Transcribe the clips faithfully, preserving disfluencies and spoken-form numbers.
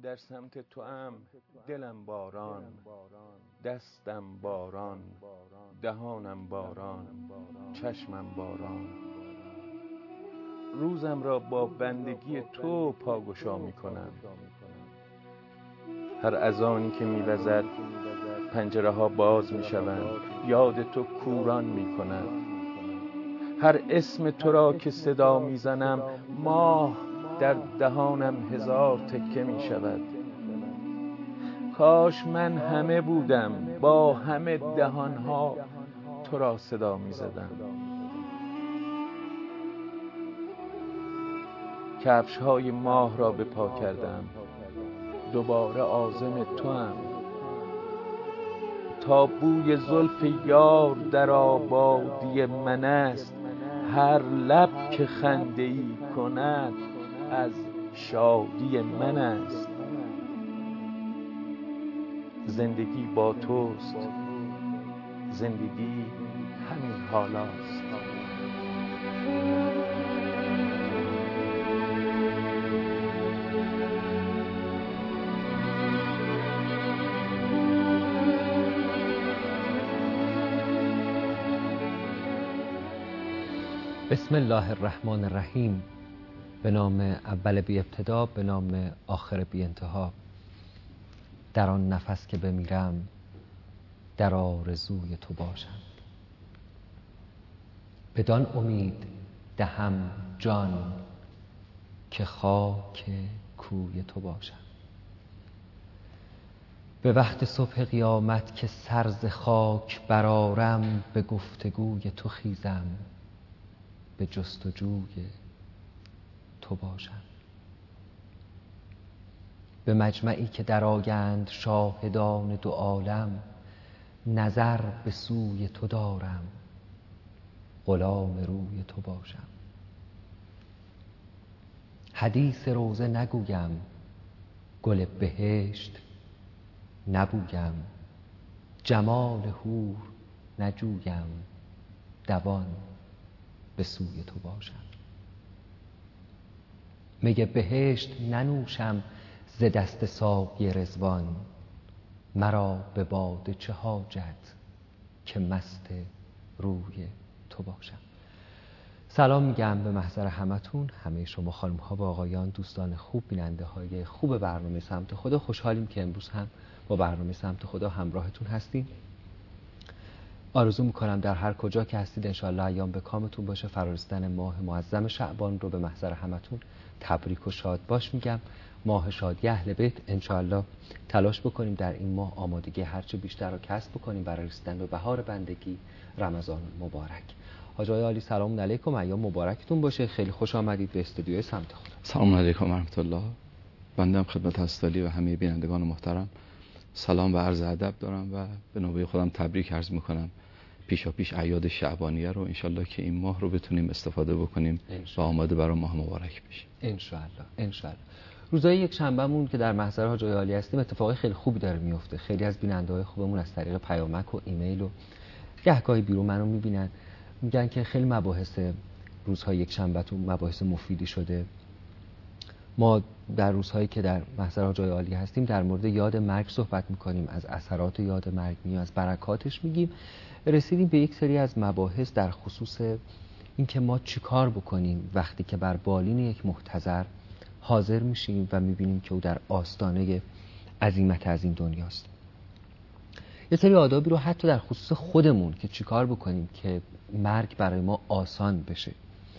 در سمت تو ام دلم باران، دستم باران، دهانم باران، چشمم باران. روزم را با بندگی تو پاگشا می کنم. هر اذانی که می وزد پنجره ها باز می شوند، یاد تو کوران می کند. هر اسم تو را که صدا می زنم، ماه در دهانم هزار تکه می شود. کاش من همه بودم، با همه دهانها تو را صدا می زدم. کفش های ماه را به پا کردم، دوباره عازم تو ام. تا بوی زلف یار در آبادی من است، هر لب که خنده ای کند از شادی من است. زندگی با توست، زندگی همین حالاست. بسم الله الرحمن الرحیم. به نام اول بی ابتدا، به نام آخر بی انتها. در آن نفس که بمیرم در آرزوی تو باشم. بدان امید دهم جان که خاک کوی تو باشم. به وقت صبح قیامت که سر ز خاک برآرم، به گفتگوی تو خیزم، به جستجوی تو باشم. به مجمعی که درآیند شاهدان دو عالم، نظر به سوی تو دارم، غلام روی تو باشم. حدیث روضه نگویم، گل بهشت نبویم، جمال حور نجویم، دوان به سوی تو باشم. می بهشت ننوشم ز دست ساقی رضوان، مرا به باده چه حاجت که مست روی تو باشم. سلام میگم به محضر همتون، همه شما خانم ها و آقایان، دوستان خوب، بیننده های خوب برنامه سمت خدا. خوشحالیم که امروز هم با برنامه سمت خدا همراهتون هستیم. آرزو میکنم در هر کجا که هستید انشاءالله ایام به کامتون باشه. فرارسیدن ماه معظم شعبان رو به محضر همتون تبریک و شاد باش میگم. ماه شادی اهل بیت. انشاءالله تلاش بکنیم در این ماه آمادگی هرچه بیشتر رو کسب بکنیم برای رسیدن به بهار بندگی رمضان مبارک. حاج آقای عالی سلام علیکم، ایام مبارکتون باشه. خیلی خوش آمدید به استودیوی سمت خدا. سلام علیکم و رحمت الله. بنده خدمت استالی و همه بینندگان محترم سلام و عرض ادب دارم و به نوبه خودم تبریک عرض میکنم پیشا پیش اعیاد شعبانیه رو. انشالله که این ماه رو بتونیم استفاده بکنیم و آماده برای ماه مبارک بشیم انشالله. انشالله. روزای یک شنبهمون که در محضر حاج آقای عالی هستیم اتفاقی خیلی خوبی داره میفته. خیلی از بیننده‌های خوبمون از طریق پیامک و ایمیل و گهگاهی بیرون منو میبینن، میگن که خیلی مباحث روزهای یک شنبهتون مباحث مفیدی شده. ما در روزهایی که در محضر حاج آقای عالی هستیم در مورد یاد مرگ صحبت میکنیم، از اثرات یاد مرگ میگیم، از برکاتش میگیم. رسیدیم به یک سری از مباحث در خصوص اینکه ما چیکار بکنیم وقتی که بر بالین یک محتضر حاضر میشیم و میبینیم که او در آستانه عزیمت از این دنیاست. یه سری آدابی رو حتی در خصوص خودمون که چیکار بکنیم که مرگ برای ما آسان بشه.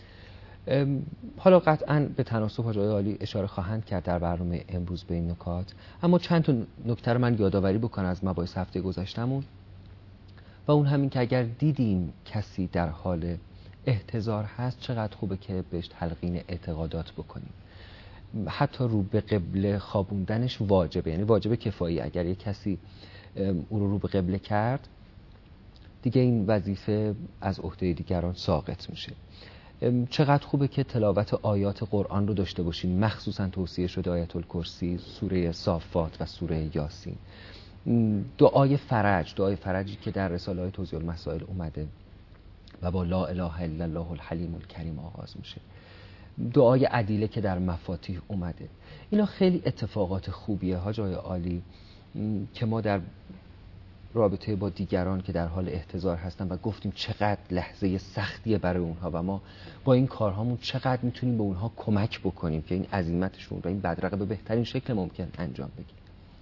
حالا قطعاً به تناسب حاج آقای عالی اشاره خواهند کرد در برنامه امروز به این نکات، اما چند تا نکته رو من یادآوری بکنم از مباحث هفته گذشتمون و اون همین که اگر دیدیم کسی در حال احتضار هست چقدر خوبه که بهش تلقین اعتقادات بکنیم. حتی رو به قبله خوابوندنش واجبه، یعنی واجبه کفایی. اگر یک کسی اون رو رو به قبله کرد دیگه این وظیفه از عهده دیگران ساقط میشه. چقدر خوبه که تلاوت آیات قرآن رو داشته باشیم، مخصوصا توصیه شده آیت الکرسی، سوره صافات و سوره یاسین. دعای فرج، دعای فرجی که در رساله های توضیح المسائل اومده و با لا اله الا الله الحلیم الکریم آغاز میشه. دعای عدیله که در مفاتیح اومده. اینا خیلی اتفاقات خوبیه ها جای عالی که ما در رابطه با دیگران که در حال احتضار هستن و گفتیم چقدر لحظه سختیه برای اونها و ما با این کارهامون چقدر میتونیم به اونها کمک بکنیم که این عزیمتشون و این بدرقه به بهترین شکل ممکن انجام بدیم.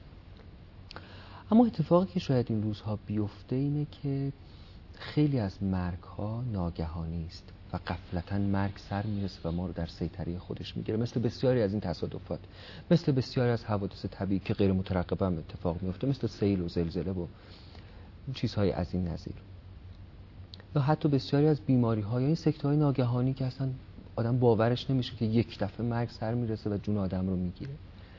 اما اتفاقی که شاید این روزها بیفته اینه که خیلی از مرگ‌ها ناگهانی است و غفلتاً مرگ سر میرسه و ما رو در سیطره خودش میگیره، مثل بسیاری از این تصادفات، مثل بسیاری از حوادث طبیعی که غیر مترقبه هم اتفاق میفته، مثل سیل و زلزله و چیزهای از این نظیر، یا حتی بسیاری از بیماری‌ها یا این سکته‌های ناگهانی که اصلا آدم باورش نمیشه که یک دفعه مرگ سر میرسه و جون آدم رو میگیره.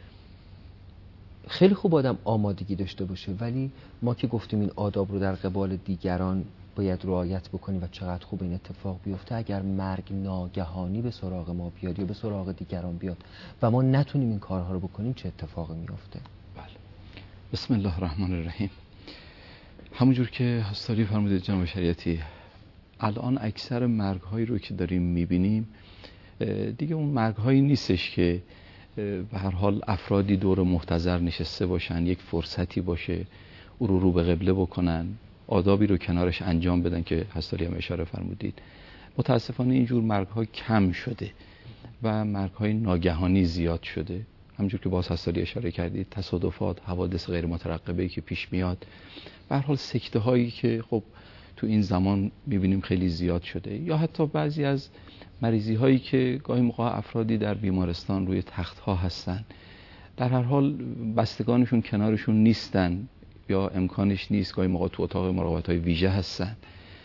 خیلی خوب آدم آمادگی داشته باشه، ولی ما که گفتیم این آداب رو در قبال دیگران باید رعایت بکنیم و چقدر خوب این اتفاق بیفته، اگر مرگ ناگهانی به سراغ ما بیاد یا به سراغ دیگران بیاد و ما نتونیم این کارها رو بکنیم چه اتفاقی میفته؟ بله. بسم الله الرحمن الرحیم. همونجور که هستاری فرمودید جناب شریعتی، الان اکثر مرگ‌هایی رو که داریم می‌بینیم دیگه اون مرگ‌هایی نیستش که به هر حال افرادی دور محتضر نشسته باشن، یک فرصتی باشه او رو رو به قبله بکنن، آدابی رو کنارش انجام بدن که هستاری هم اشاره فرمودید. متاسفانه اینجور مرگ‌ها کم شده و مرگ‌های ناگهانی زیاد شده. همونجور که باز هستاری اشاره کردید، تصادفات، حوادث غیر مترقبه‌ای که پیش میاد، به هر حال سکته هایی که خب تو این زمان میبینیم خیلی زیاد شده، یا حتی بعضی از مریضی هایی که گاهی موقع افرادی در بیمارستان روی تخت ها هستن، در هر حال بستگانشون کنارشون نیستن یا امکانش نیست، گاهی موقع تو اتاق مراقبت های ویژه هستن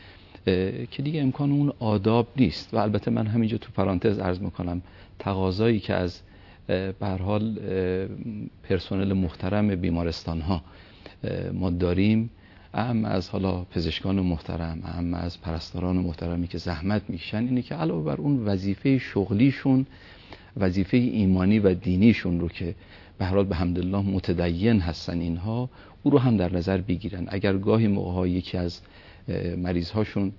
که دیگه امکان اون آداب نیست. و البته من همینجا تو پرانتز عرض میکنم تقاضایی که از به هر حال پرسنل محترم بیمارستان ها ما داریم، اما از حالا پزشکان محترم، اما از پرستاران محترمی که زحمت میکشن، اینه که علاوه بر اون وظیفه شغلیشون، وظیفه ایمانی و دینیشون رو که به هر حال به حمدالله متدین هستن اینها، او رو هم در نظر بگیرن. اگر گاهی موقع‌ها یکی از مریض هاشون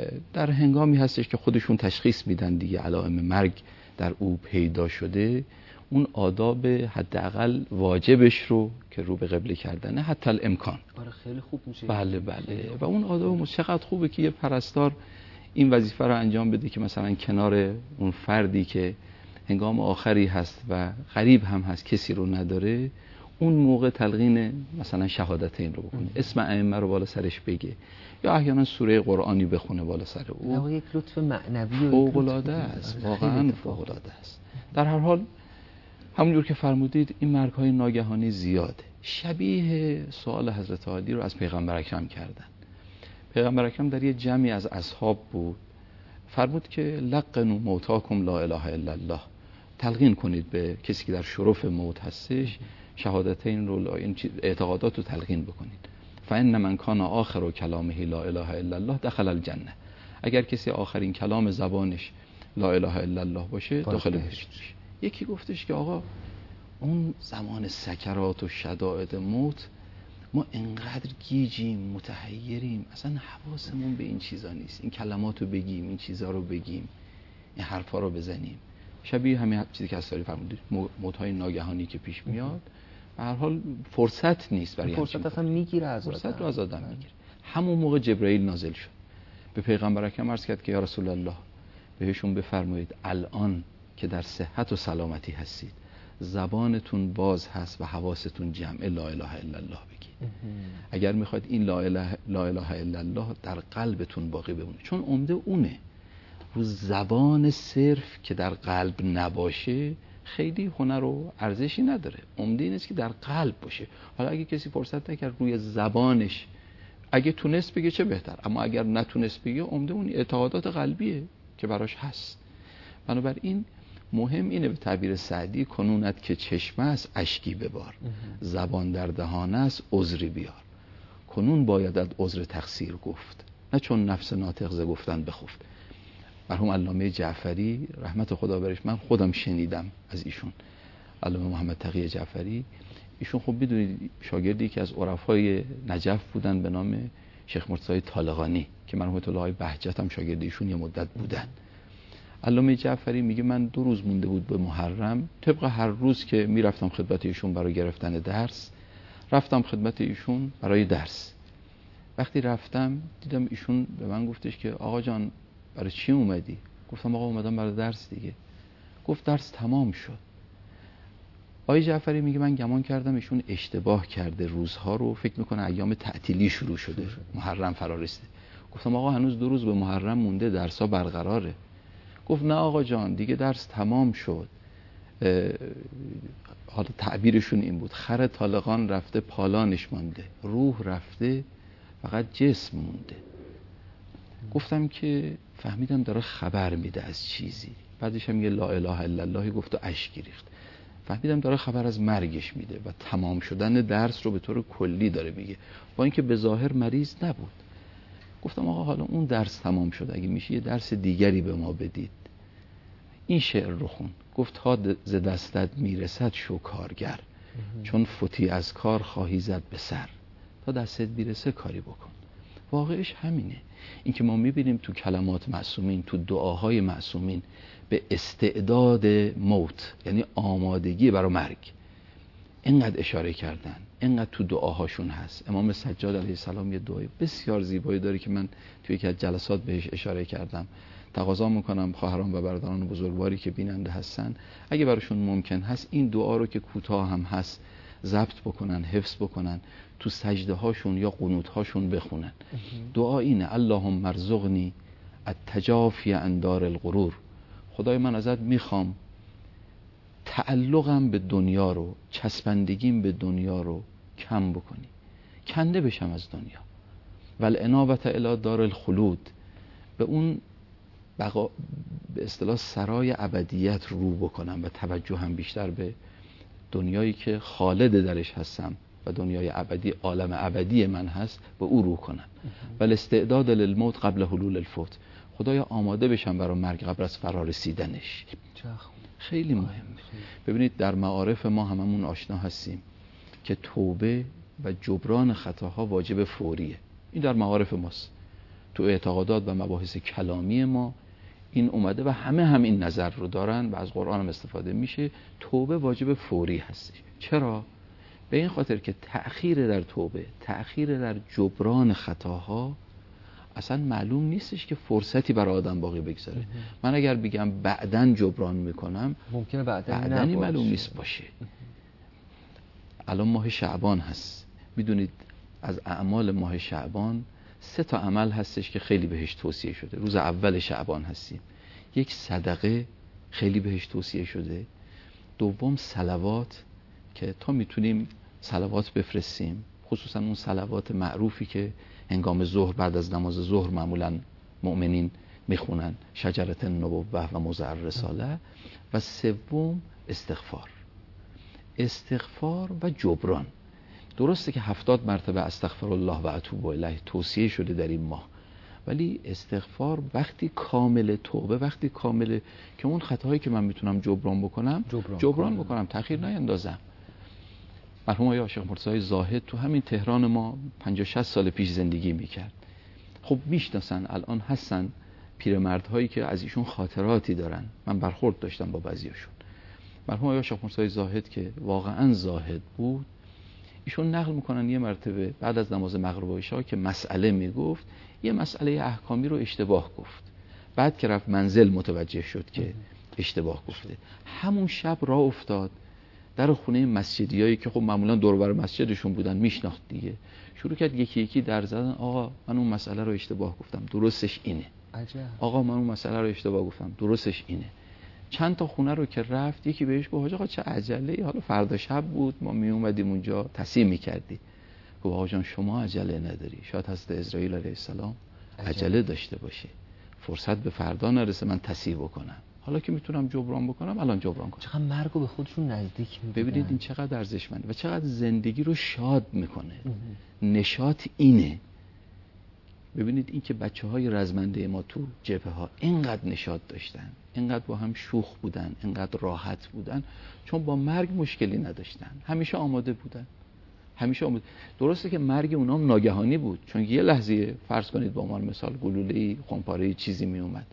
در هنگامی هستش که خودشون تشخیص میدن دیگه علائم مرگ در او پیدا شده، اون آداب حداقل واجبش رو که رو به قبله کردنه حتی الامکان. آره خیلی خوب میشه. بله بله. و اون آداب چقدر خوبه که یه پرستار این وظیفه رو انجام بده که مثلا کنار اون فردی که هنگام آخری هست و غریب هم هست، کسی رو نداره، اون موقع تلقین مثلا شهادتین رو بکنه، اسم ائمه رو بالا سرش بگه، یا احیانا سوره قرآنی بخونه بالا سر او. یک لطف معنوی فوق‌العاده است، واقعا فوق‌العاده است. در هر حال همونجور که فرمودید این مرگ‌های ناگهانی زیاده. شبیه سوال حضرت علی رو از پیغمبر اکرم کردن. پیغمبر اکرم در یه جمعی از اصحاب بود، فرمود که لقنوا موتاکم لا اله الا الله، تلقین کنید به کسی که در شرف موت هستش شهادتین رو، این اعتقادات رو تلقین بکنید. فان من کان آخر کلامه لا اله الا الله دخل الجنه، اگر کسی آخرین کلام زبانش لا اله الا الله باشه داخل بهشت میشه. یکی گفتش که آقا اون زمان سکرات و شدائد موت ما انقدر گیجیم، متحیریم، اصلا حواسمون به این چیزا نیست، این کلمات رو بگیم، این چیزا رو بگیم، این حرفا رو بزنیم. شبیه همین چیزی که اصلا فرمودید، موت‌های ناگهانی که پیش میاد، به هر حال فرصت نیست برای فرصت اصلا میگیره از فرصت رو از آدم میگیره. همون موقع جبرئیل نازل شد، به پیغمبر اکرم عرض کرد که یا رسول الله بهشون بفرمایید الان که در صحت و سلامتی هستید، زبانتون باز هست و حواستون جمع، لا اله الا الله بگید. اگر میخواید این لا اله, لا اله الا الله در قلبتون باقی بمونه، چون عمده اونه. رو زبان صرف که در قلب نباشه خیلی هنر و ارزشی نداره. عمده این است که در قلب باشه. حالا اگه کسی فرصت نکرد روی زبانش، اگه تونست بگه چه بهتر، اما اگر نتونست بگه، عمده اون اعتقادات قلبیه که براش هست. بنابراین مهم اینه، به تعبیر سعدی، کنونت که چشمه است اشکی ببار، زبان در دهان است عذری بیار. کنون بایدت عذر تقصیر گفت، نه چون نفس ناطق ز گفتن بخفت. مرحوم علامه جعفری رحمت خدا برش، من خودم شنیدم از ایشون، علامه محمد تقی جعفری. ایشون خب بدونید شاگردی که از عرفای نجف بودن به نام شیخ مرتضی طالقانی که مرحوم الله بهجت هم شاگرد ایشون یه مدت بودن. علامه جعفری میگه من دو روز مونده بود به محرم، طبق هر روز که میرفتم خدمت ایشون برای گرفتن درس، رفتم خدمت ایشون برای درس. وقتی رفتم دیدم ایشون به من گفتش که آقا جان برای چی اومدی؟ گفتم آقا اومدم برای درس دیگه. گفت درس تمام شد. آقای جعفری میگه من گمان کردم ایشون اشتباه کرده روزها رو، فکر میکنه ایام تعطیلی شروع شده، محرم فرا رسیده. گفتم آقا هنوز دو روز به محرم مونده، درس‌ها برقراره. گفت نه آقا جان دیگه درس تمام شد. حالا تعبیرشون این بود خر طالقان رفته پالانش مانده، روح رفته فقط جسم مونده. گفتم که فهمیدم داره خبر میده از چیزی. بعدش هم یه لا اله الا الله گفت و اشک ریخت. فهمیدم داره خبر از مرگش میده و تمام شدن درس رو به طور کلی داره میگه، با اینکه به ظاهر مریض نبود. گفتم آقا حالا اون درس تمام شد، اگه میشه یه درس دیگری به ما بدید. این شعر رو خون. گفت تا ز دستت میرسد شو کارگر، چون فوتی از کار خواهی زد به سر. تا دستت میرسه کاری بکن. واقعش همینه. این که ما میبینیم تو کلمات معصومین، تو دعاهای معصومین به استعداد موت، یعنی آمادگی برای مرگ، اینقدر اشاره کردن، اینقدر تو دعاهاشون هست. امام سجاد علیه السلام یه دعای بسیار زیبایی داره که من توی یکی از جلسات بهش اشاره کردم. تقاضا میکنم خواهران و برادران بزرگواری که بیننده هستن اگه براشون ممکن هست این دعا رو که کوتاه هم هست ضبط بکنن، حفظ بکنن، تو سجده هاشون یا قنوت هاشون بخونن. دعا اینه: اللهم ارزقنی التجافی عن دار الغرور. خدای من ازت میخوام تعلقم به دنیا رو، چسبندگیم به دنیا رو کم بکنی، کنده بشم از دنیا. والانابة الی دار الخلود، به اون بقا به اصطلاح سرای ابدیت رو بکنم و توجه هم بیشتر به دنیایی که خالد درش هستم و دنیای ابدی، عالم ابدی من هست، به او رو کنم. ولی استعداد للموت قبل حلول الفوت، خدایا آماده بشم برای مرگ قبل از فرا رسیدنش. خیلی مهمه. ببینید در معارف ما هممون آشنا هستیم که توبه و جبران خطاها واجب فوریه. این در معارف ماست. تو اعتقادات و مباحث کلامی ما این اومده و همه هم این نظر رو دارن و از قرآن هم استفاده میشه. توبه واجب فوری هستش. چرا؟ به این خاطر که تأخیر در توبه، تأخیر در جبران خطاها اصلا معلوم نیستش که فرصتی برای آدم باقی بگذاره. من اگر بگم بعدن جبران میکنم، ممکنه بعدنی معلوم نیست باشه. الان ماه شعبان هست، میدونید از اعمال ماه شعبان سه تا عمل هستش که خیلی بهش توصیه شده. روز اول شعبان هستیم. یک صدقه خیلی بهش توصیه شده. دوم صلوات که تا میتونیم صلوات بفرستیم، خصوصا اون صلوات معروفی که هنگام ظهر بعد از نماز ظهر معمولا مؤمنین میخونن، شجرة النبوة و موضع الرساله. و سوم استغفار. استغفار و جبران. درسته که هفتاد مرتبه استغفر الله و اتوب الیه توصیه شده در این ماه، ولی استغفار وقتی کامل، توبه وقتی کامله که اون خطاهایی که من میتونم جبران بکنم جبران, جبران بکنم، تأخیر نیندازم. مرحوم آقای عاشق مرتضی زاهد تو همین تهران ما پنجاه شصت سال پیش زندگی میکرد. خب میشناسن، الان هستن پیرمردهایی که از ایشون خاطراتی دارن. من برخورد داشتم با بعضیاشون. مرحوم آقای عاشق مرتضی زاهد که واقعا زاهد بود، ایشون نقل میکنن یه مرتبه بعد از نماز مغرب و عشا که مسئله میگفت، یه مسئله احکامی رو اشتباه گفت. بعد که رفت منزل متوجه شد که اشتباه گفته. همون شب راه افتاد در خونه مسجدیایی که خب معمولا دور و بر مسجدشون بودن، میشناخت دیگه. شروع کرد یکی یکی در زدن: آقا من اون مسئله رو اشتباه گفتم، درستش اینه. عجب. آقا من اون مسئله رو اشتباه گفتم، درستش اینه. چند تا خونه رو که رفت، یکی بهش گفت: آقا چه عجله، حالا فردا شب بود ما می اومدیم اونجا تصحیح می‌کردی. گفت: آقا جان شما عجله نداری، شاید حضرت اسرائیل علیه السلام عجله داشته باشه، فرصت به فردا نرسه من تصحیح بکنم، حالا که میتونم جبران بکنم الان جبران کنم. چقدر مرگ رو به خودشون نزدیک می‌کنن. ببینید این چقدر ارزشمنده و چقدر زندگی رو شاد میکنه. نشاط اینه. ببینید این که بچه‌های رزمنده ما تو جبهه ها اینقدر نشاط داشتن، اینقدر با هم شوخ بودن، اینقدر راحت بودن، چون با مرگ مشکلی نداشتن، همیشه آماده بودن، همیشه آماده. درسته که مرگ اونام ناگهانی بود، چون یه لحظه فرض کنید با عنوان مثال گلوله‌ای، خمپاره‌ای چیزی می اومد،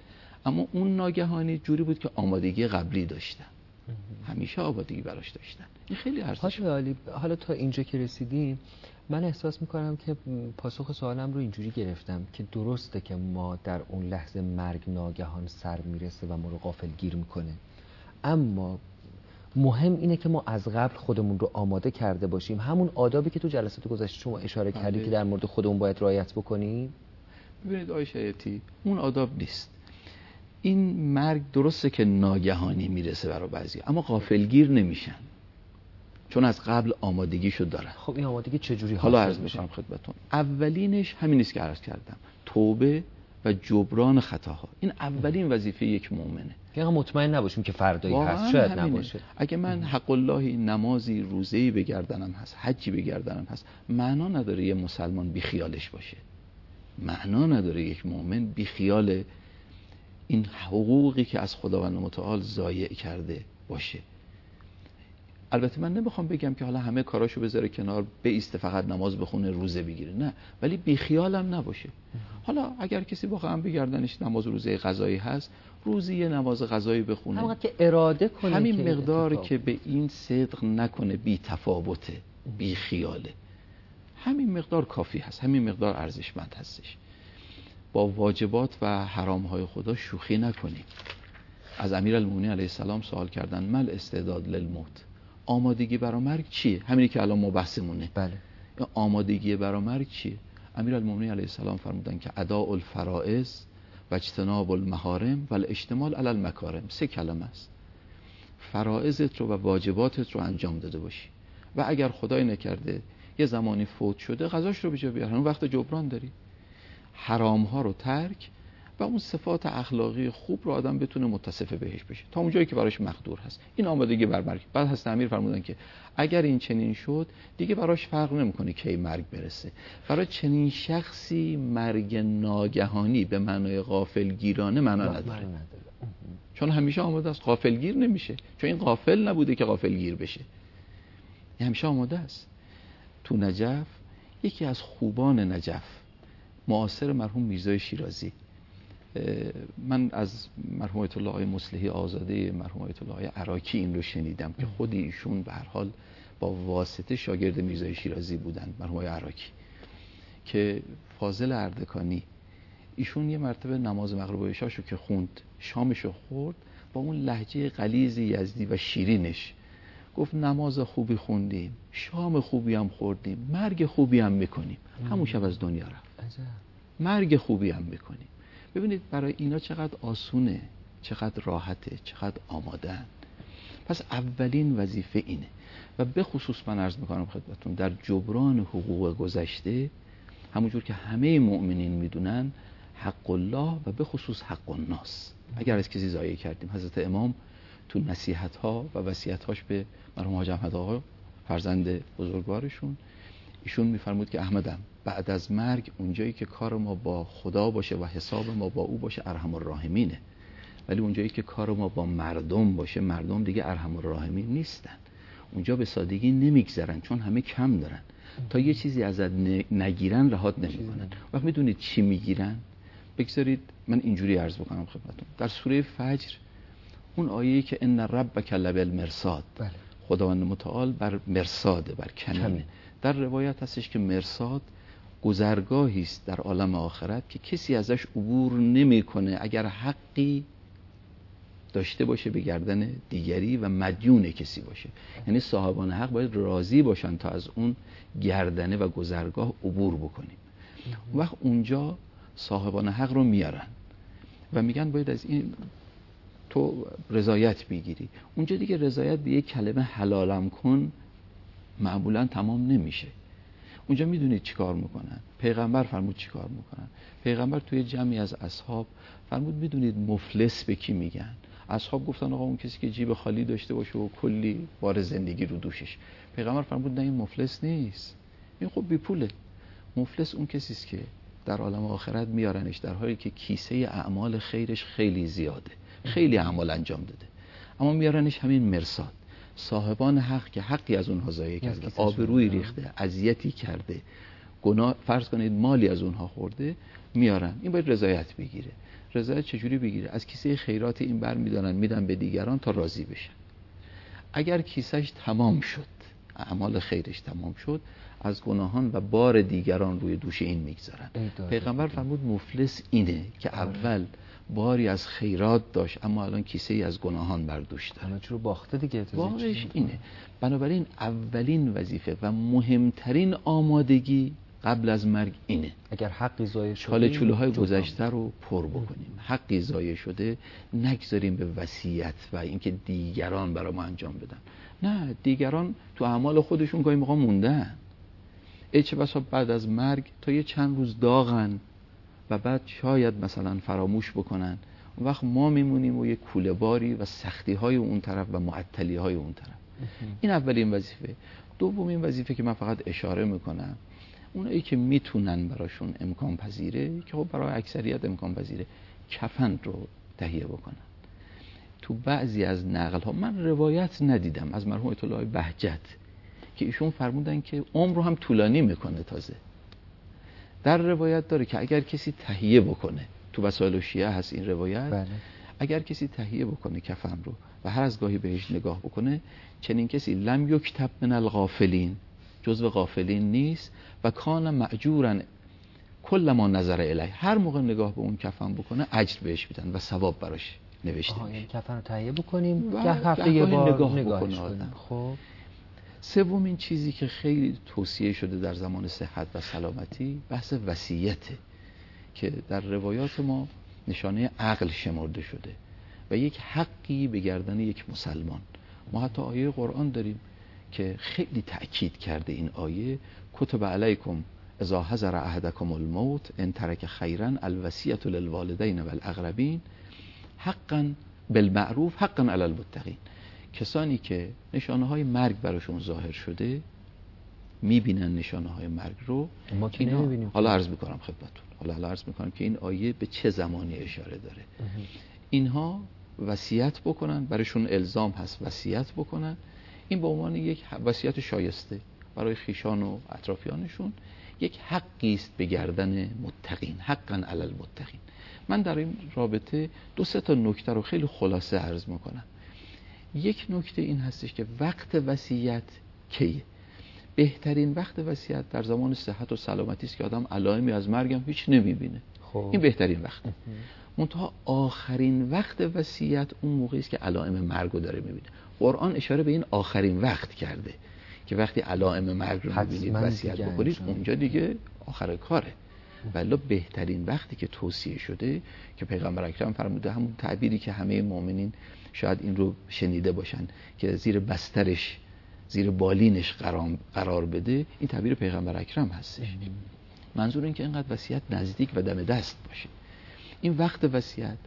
اما اون ناگهانی جوری بود که آمادگی قبلی داشتن، همیشه آمادگی براش داشتن. این خیلی ارزش. حالا حالا تا اینجا که رسیدیم من احساس میکنم که پاسخ سوالم رو اینجوری گرفتم که درسته که ما در اون لحظه مرگ ناگهان سر میرسه و ما رو غافلگیر میکنه، اما مهم اینه که ما از قبل خودمون رو آماده کرده باشیم. همون آدابی که تو جلسات گذشته شما اشاره کردی که در مورد خودمون باید رعایت بکنیم. ببینید آقای شیعتی، اون آداب نیست. این مرگ درسته که ناگهانی میرسه برای بعضی، اما غافلگیر نمیشن چون از قبل آمادگیشو دارن. خب این آمادگی چجوری حالا عرض میکنم خدمتتون. اولینش همین است که عرض کردم، توبه و جبران خطاها. این اولین وظیفه یک مؤمنه. یعنی مطمئن نباشیم که فردایی هست، شاید همینه. نباشه. اگه من حق اللهی نمازی روزه‌ای بگردنم هست، حجی بگردنم هست، معنا نداره یه مسلمان بی خیالش باشه. معنا نداره یک مؤمن بی خیال این حقوقی که از خداوند متعال ضایع کرده باشه. البته من نمیخوام بگم که حالا همه کاراشو بذاره کنار، بایسته فقط نماز بخونه روزه بگیره، نه، ولی بی خیالم نباشه. حالا اگر کسی واقعا بگردنش نماز روزه قضایی هست، روزی یه نماز قضایی بخونه، همونقدر که اراده کنه، همین که مقدار اتفاق. که به این صدق نکنه، بی تفاوته، بی خیاله، همین مقدار کافی هست، همین مقدار ارزشمند هستش. با واجبات و حرامهای خدا شوخی نکنیم. از امیرالمومنین علیه السلام سوال کردن مل استعداد للموت، آمادگی برای مرگ چیه؟ همینی که الان ما بحثمونه. بله. آمادگی برای مرگ چیه؟ امیرالمومنین علیه السلام فرمودن که اداء الفرائض و اجتناب المحارم و الاشتمال علی المکارم. سه کلمه است. فرائضت رو و واجباتت رو انجام داده باشی و اگر خدای نکرده یه زمانی فوت شده قضاش رو به جا بیار، اون وقت جبران داری. حرام ها رو ترک و اون صفات اخلاقی خوب رو آدم بتونه متصف بهش بشه تا اون جایی که براش مقدور هست. این آمادگی بر مرگ. بعد حضرت امیر فرمودن که اگر این چنین شد دیگه براش فرق نمیکنه کی مرگ برسه. برای چنین شخصی مرگ ناگهانی به معنای غافلگیرانه معنا نداره، چون همیشه آماده است، غافلگیر نمیشه، چون این غافل نبوده که غافلگیر بشه، این همیشه آماده است. تو نجف یکی از خوبان نجف معاصر مرحوم میرزای شیرازی، من از مرحوم آیت الله آقای مصلحی آزاده، مرحوم آیت الله آقای عراکی این رو شنیدم که خود ایشون به هر حال با واسطه شاگرد میرزای شیرازی بودند، مرحوم آقای عراکی، که فاضل اردکانی ایشون یه مرتبه نماز مغرب و عشاشو که خوند، شامشو خورد، با اون لهجه غلیظ یزدی و شیرینش گفت نماز خوبی خوندیم، شام خوبی هم خوردیم، مرگ خوبی هم میکنیم. همون شب از دنیا رفت. مرگ خوبی هم میکنیم. ببینید برای اینا چقدر آسونه، چقدر راحته، چقدر آمادن. پس اولین وظیفه اینه و به خصوص من عرض میکنم خدمتتون در جبران حقوق گذشته، همونجور که همه مؤمنین میدونن، حق الله و به خصوص حق الناس اگر از کسی ضایع کردیم. حضرت امام تو نصیحت ها و وصیت هاش به مرحوم حاج احمد آقا فرزند بزرگوارشون، ایشون میفرمود که احمدم بعد از مرگ اونجایی که کار ما با خدا باشه و حساب ما با او باشه ارحم الراحمینه، ولی اونجایی که کار ما با مردم باشه، مردم دیگه ارحم الراحمین نیستن. اونجا به سادگی نمیگذرن چون همه کم دارن، تا یه چیزی ازت نگیرن رهات نمیکنن. وقت میدونید چی میگیرن؟ بگذارید من اینجوری عرض بکنم خدمتتون. در سوره فجر اون آیه‌ای که ان ربک لبالمرصاد، بله، خداوند متعال بر مرصاد، بر کمینه. در روایت هستش که مرصاد گذرگاهی است در عالم آخرت که کسی ازش عبور نمیکنه اگر حقی داشته باشه به گردن دیگری و مدیون کسی باشه. یعنی صاحبان حق باید راضی باشن تا از اون گردنه و گذرگاه عبور بکنیم. وقت اونجا صاحبان حق رو میارن و میگن باید از این تو رضایت بگیری. اونجا دیگه رضایت به یک کلمه حلالم کن معمولا تمام نمیشه. اونجا میدونید چی کار میکنن؟ پیغمبر فرمود چی کار میکنن؟ پیغمبر توی جمعی از اصحاب فرمود میدونید مفلس به کی میگن؟ اصحاب گفتن آقا اون کسی که جیب خالی داشته باشه و کلی بار زندگی رو دوشش. پیغمبر فرمود نه این مفلس نیست، این خب بی پوله. مفلس اون کسی است که در عالم آخرت میارنش در حالی که کیسه اعمال خیرش خیلی زیاده، خیلی اعمال انجام داده، اما میارنش همین مرصاد. صاحبان حق که حقی از اونها ضایع کرده، آبرویی ریخته، اذیتی کرده، گناه فرض کنید مالی از اونها خورده، میارن. این باید رضایت بگیره. رضایت چجوری بگیره؟ از کیسه خیرات این بر میدارن میدن به دیگران تا راضی بشن. اگر کیسهش تمام شد، اعمال خیرش تمام شد، از گناهان و بار دیگران روی دوش این میگذارن. پیغمبر فرمود مفلس اینه که اول باری از خیرات داشت اما الان کیسه ای از گناهان بر دوش داره. همه چی رو باخته دیگه. واقعش اینه. بنابراین اولین وظیفه و مهمترین آمادگی قبل از مرگ اینه. اگر حقی ضایع شده چاله چوله های گذشته رو پر بکنیم. حقی ضایع شده نگذاریم به وصیت و اینکه دیگران برای ما انجام بدن. نه، دیگران تو اعمال خودشون گاهی موقع موندن. چه بسا بعد از مرگ تا یه چند روز داغن و بعد شاید مثلا فراموش بکنن. اون وقت ما میمونیم و یه کوله باری و سختی های اون طرف و معطلی های اون طرف. این اولین وظیفه. دومین وظیفه که من فقط اشاره میکنم، اونایی که میتونن براشون امکان پذیره، که خب برای اکثریت امکان پذیره، کفن رو تهیه بکنن. تو بعضی از نقل ها من روایت ندیدم از مرحوم آیت الله بهجت که ایشون فرمودن که عمر رو هم طولانی میکنه. تازه در روایت داره که اگر کسی تهیه بکنه، تو وسائل شیعه هست این روایت، بله. اگر کسی تهیه بکنه کفن رو و هر از گاهی بهش نگاه بکنه، چنین کسی لم یکتب من الغافلین، جزو غافلین نیست و کان مأجورا کل ما نظر الیه، هر موقع نگاه به اون کفن بکنه اجر بهش میدن و ثواب براش نوشته میشه. کفن رو تهیه بکنیم و هفته یه بار نگاه نگاهش کنیم. خب سومین چیزی که خیلی توصیه شده در زمان صحت و سلامتی بحث وصیته که در روایات ما نشانه عقل شمرده شده و یک حقی به گردن یک مسلمان. ما حتی آیه قرآن داریم که خیلی تأکید کرده این آیه، کتب علیکم اذا حضر احدکم الموت ان ترک خیرا الوصیة للوالدین والاقربین حقا بالمعروف حقا علی المتقین. کسانی که نشانه های مرگ براشون ظاهر شده میبینن نشانه های مرگ رو، ما که نمیبینیم. حالا عرض میکنم خدمتتون، حالا حالا عرض میکنم که این آیه به چه زمانی اشاره داره. اینها وصیت بکنن، براشون الزام هست وصیت بکنن. این به عنوان یک وصیت شایسته برای خیشان و اطرافیانشون یک حقی است به گردن متقین، حقا علی المتقین. من در این رابطه دو سه تا نکته رو خیلی خلاصه عرض میکنم. یک نکته این هستش که وقت وصیت کیه؟ بهترین وقت وصیت در زمان صحت و سلامتی است که آدم علائمی از مرگم هیچ نمیبینه. خب. این بهترین وقت. منتها آخرین وقت وصیت اون موقعی است که علائم مرگ رو داره میبینه. قرآن اشاره به این آخرین وقت کرده که وقتی علائم مرگ رو میبینید وصیت بکنید، اونجا دیگه آخر کاره. ولی بهترین وقتی که توصیه شده که پیغمبر اکرم فرموده، همون تعبیری که همه مؤمنین شاید این رو شنیده باشن که زیر بسترش، زیر بالینش قرار, قرار بده، این تعبیر پیغمبر اکرم هستش. منظور این که اینقدر وصیت نزدیک و دم دست باشه. این وقت وصیت،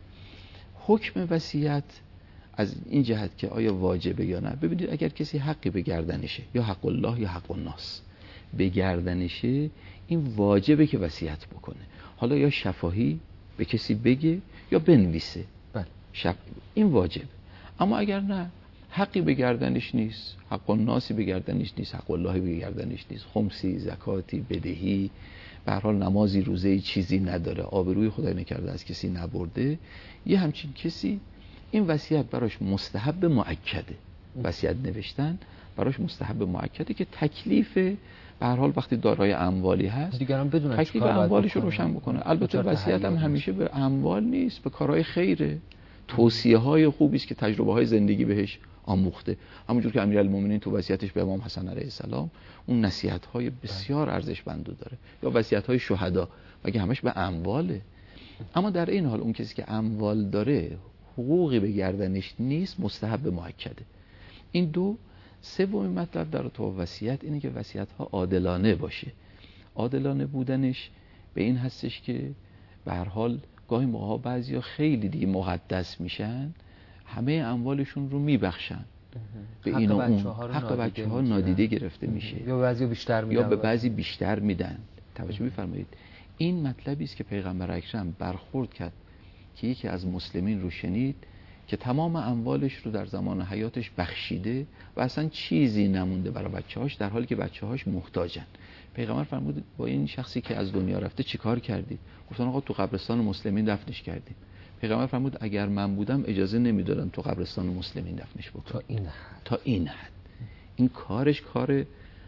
حکم وصیت از این جهت که آیا واجبه یا نه. ببینید اگر کسی حقی به گردنشه، یا حق الله یا حق الناس به گردنشه، این واجبه که وصیت بکنه. حالا یا شفاهی به کسی بگه یا بنویسه، بله. شف... این واجب. اما اگر نه، حقی به گردنش نیست، حق الناسی به گردنش نیست، حق الله به گردنش نیست، خمسی، زکاتی، بدهی، به هر حال نمازی، روزه‌ای چیزی نداره، آبروی خدای نکرده از کسی نبرده، یه همچین کسی این وصیت براش مستحب مؤکده. وصیت نوشتن براش مستحب مؤکده که تکلیف به هر حال وقتی دارای اموالی هست دیگران بدونن تکلیف اموالش رو روشن بکنه. البته وصیت هم همیشه به اموال نیست، به کارهای خیره، توصیه های خوبی است که تجربه های زندگی بهش آموخته. همونجور که امیرالمومنین تو وصیتش به امام حسن علیه السلام اون نصیحت های بسیار ارزشمند داره، یا وصیت های شهدا، مگه همش به امواله. اما در این حال اون کسی که اموال داره، حقوقی به گردنش نیست، مستحب مؤکده. این دو. سومین مطلب در تو وصیت اینه که وصیت ها عادلانه باشه. عادلانه بودنش به این هستش که به هر حال گاهی موقع بعضیا خیلی دیگه مقدس میشن، همه اموالشون رو میبخشن به این و اون، حق بچه ها نادیده گرفته میشه، یا بعضی بیشتر میدن، یا به بعضی بیشتر میدن. توجه بفرمایید، این مطلبی است که پیغمبر اکرم برخورد کرد که یکی از مسلمین رو شنید که تمام اموالش رو در زمان حیاتش بخشیده و اصلا چیزی نمونده برای بچه‌هاش، در حالی که بچه‌هاش محتاجن. پیغمبر فرمود با این شخصی که از دنیا رفته چیکار کردید؟ گفتن آقا تو قبرستان مسلمین دفنش کردیم. پیغمبر فرمود اگر من بودم اجازه نمیدادم تو قبرستان مسلمین دفنش بکنم. تا این حد. تا این حد. این کارش کار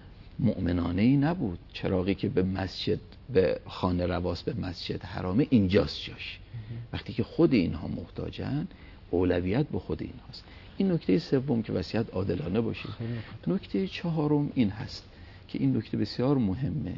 مؤمنانه ای نبود. چراغی که به مسجد، به خانه رواس، به مسجد حرامه، اینجاست جاش. وقتی که خود اینها محتاجن، اولویت به خود اینهاست. این نکته سوم که وصیت عادلانه باشه. نکته چهارم این هست که این نکته بسیار مهمه،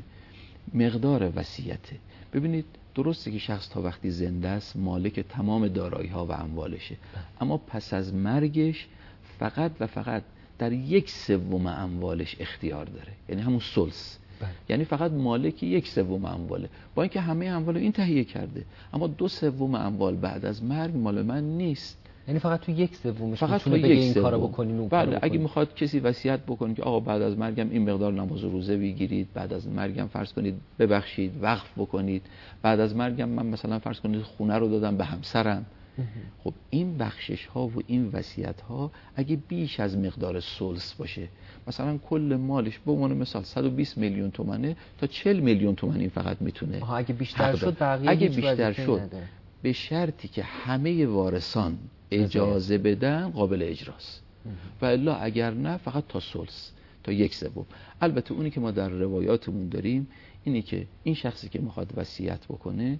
مقدار وصیته. ببینید درسته که شخص تا وقتی زنده است مالک تمام دارایی‌ها و اموالشه، اما پس از مرگش فقط و فقط در یک سوم اموالش اختیار داره، یعنی همون ثلث. یعنی فقط مالک یک سوم امواله، با اینکه همه اموال این تهیه کرده، اما دو سوم اموال بعد از مرگ مال من نیست. یعنی فقط تو یک سومش فقط تو بگه یک این سوم. کارو بکنین اون بله، کارو اگه بکنین. میخواد کسی وصیت بکنه که آقا بعد از مرگم این مقدار نماز و روزه بگیرید، بعد از مرگم فرض کنید ببخشید وقف بکنید، بعد از مرگم من مثلا فرض کنید خونه رو دادم به همسرم. خب این بخشش ها و این وصیت ها اگه بیش از مقدار ثلث باشه، مثلا کل مالش به عنوان مثال صد و بیست میلیون تومانه، تا چهل میلیون تومان این فقط میتونه. آها، اگه بیشتر شد بقیه اگه هیچ بیشتر وظیفه‌ای شد نداره. به شرطی که همه وارثان اجازه بدن قابل اجراست، و الا اگر نه فقط تا ثلث، تا یک سوم. البته اونی که ما در روایاتمون داریم اینی که این شخصی که میخواد وصیت بکنه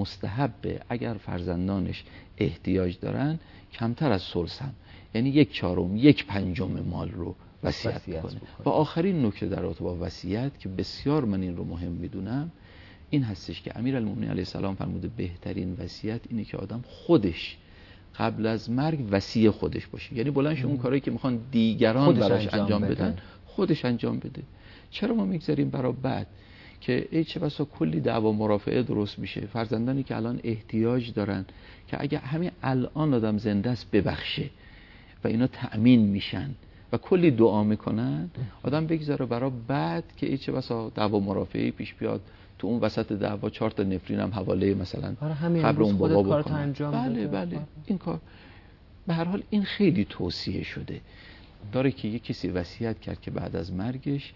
مستحبه اگر فرزندانش احتیاج دارن کمتر از ثلث هم، یعنی یک چهارم، یک پنجم مال رو وصیت, وصیت بکنه. بکنه. و آخرین نکته در رابطه با وصیت که بسیار من این رو مهم میدونم این هستش که امیرالمومنین علیه السلام فرموده بهترین وصیت اینه که آدم خودش قبل از مرگ وصی خودش باشه، یعنی بلندش اون کارهایی که میخوان دیگران براش انجام, انجام بدن, بدن خودش انجام بده. چرا ما میگذاریم برای بعد که ای چه بسا کلی دعوا مرافعه درست میشه، فرزندانی که الان احتیاج دارن که اگه همین الان آدم زنده است ببخشه و اینا تأمین میشن و کلی دعا میکنن، آدم بگذاره برای بعد که ای چه بسا دعوا مرافعه پیش بیاد، تو اون وسط دعوا چهار تا نفرین هم حواله مثلا قبر اون بابا بکنن. بله بله آره. این کار به هر حال این خیلی توصیه شده داره که یک کسی وصیت کرد که بعد از مرگش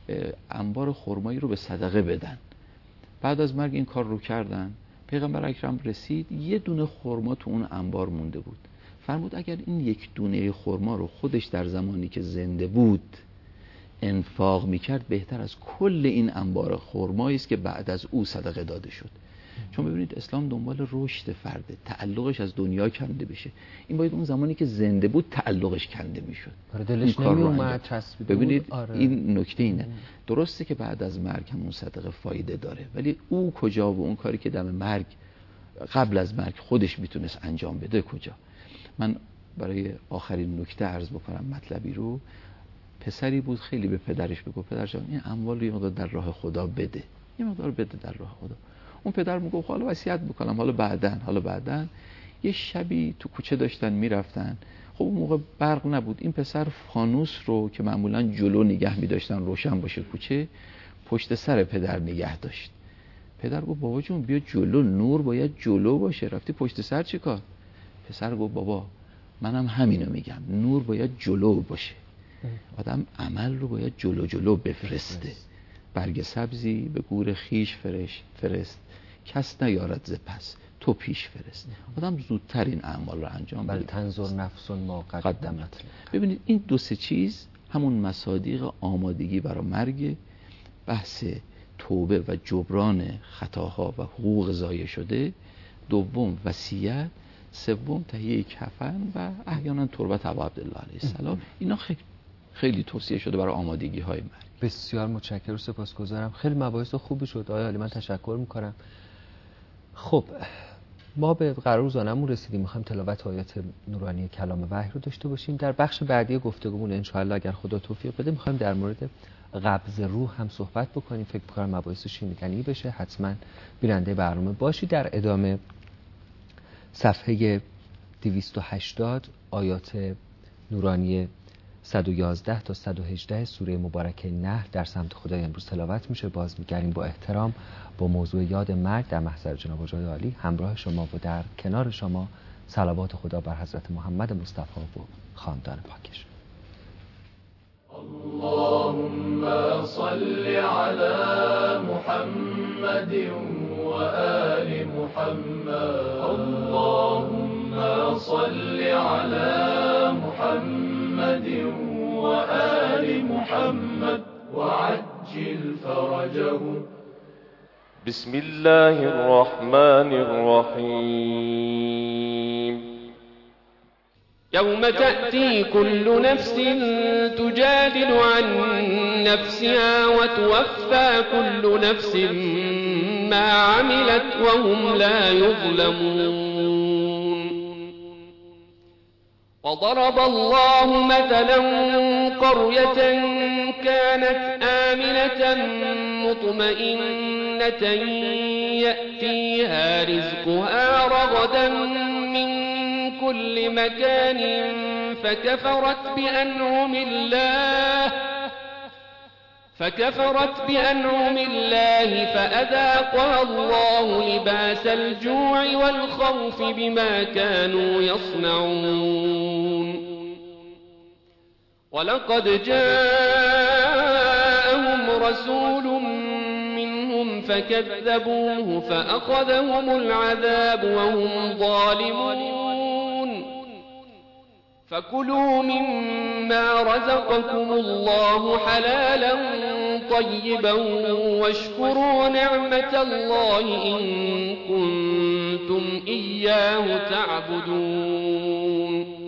انبار خرمایی رو به صدقه بدن. بعد از مرگ این کار رو کردن، پیغمبر اکرم رسید یه دونه خرما تو اون انبار مونده بود. فرمود اگر این یک دونه خرما رو خودش در زمانی که زنده بود انفاق میکرد بهتر از کل این انبار خرمایی است که بعد از او صدقه داده شد. چون ببینید اسلام دنبال رشد فرده، تعلقش از دنیا کنده بشه. این باید اون زمانی که زنده بود تعلقش کنده میشد، دلش نمی اومد چسبید. ببینید آره. این نکته اینه، درسته که بعد از مرگ همون صدقه فایده داره، ولی او کجا و اون کاری که دم مرگ قبل از مرگ خودش میتونست انجام بده کجا؟ من برای آخرین نکته عرض بکنم مطلبی رو. پسری بود خیلی به پدرش بگو پدر جان این اموال رو یه مقدار در راه خدا بده، یه مقدار بده در راه خدا. اون پدر میگه حالا وصیت میکنم، حالا بعدن حالا بعدن. یه شبی تو کوچه داشتن میرفتن، خب اون موقع برق نبود، این پسر فانوس رو که معمولا جلو نگه میداشتن روشن باشه کوچه، پشت سر پدر نگه داشت. پدر گفت بابا جون بیا جلو، نور باید جلو باشه، رفتی پشت سر چی کار؟ پسر گفت بابا منم همینو میگم، نور باید جلو باشه، آدم عمل رو باید جلو جلو بفرسته. برگ سبزی به گور خیش فرش فرست، کس نیارد ز پس تو پیش فرست. آدم زودتر این اعمال رو انجام بده. بل تنظر نفس ما قدمت. ببینید این دو سه چیز همون مصادیق آمادگی برای مرگ، بحث توبه و جبران خطاها و حقوق ضایع شده، دوم وصیت، سوم تهیه کفن و احیانا تربت ابا عبدالله علیه السلام. اینا خیلی خیلی توصیه شده برای آمادگی های مرگ. بسیار متشکرم و سپاسگزارم. خیلی مباحث خوبی شد آقای عالی، من تشکر میکنم. خب ما به قرار زانمون رسیدیم، میخوایم تلاوت آیات نورانی کلام وحی رو داشته باشیم. در بخش بعدی گفتگومون ان شاء الله اگر خدا توفیق بده میخوایم در مورد قبض روح هم صحبت بکنیم. فکر میکنم مباحث شنیدنی بشه، حتما بیننده برنامه باشید. در ادامه صفحه دویست و هشتاد آیات نورانی صد و یازده تا صد و هجده سوره مبارکه نحل در سمت خدای امروز تلاوت میشه. باز میگردیم با احترام با موضوع یاد مرگ در محضر جناب آقای عالی همراه شما و در کنار شما صلوات خدا بر حضرت محمد مصطفی و خاندان پاکش. اللهم صل على محمد و آل محمد. اللهم محمد وعجل فرجه. بسم الله الرحمن الرحيم. يوم تأتي كل نفس تجادل عن نفسها وتوفى كل نفس ما عملت وهم لا يظلمون. وضرب الله مثلا قرية كانت آمنة مطمئنة يأتيها رزقها رغدا من كل مكان فكفرت بأنعم الله فكفرت بأنعم الله فأذاقها الله لباس الجوع والخوف بما كانوا يصنعون. ولقد جاءهم رسول منهم فكذبوه فأخذهم العذاب وهم ظالمون. فكلوا مما رزقكم الله حلالا طيبا واشكروا نعمة الله إن كنتم إياه تعبدون.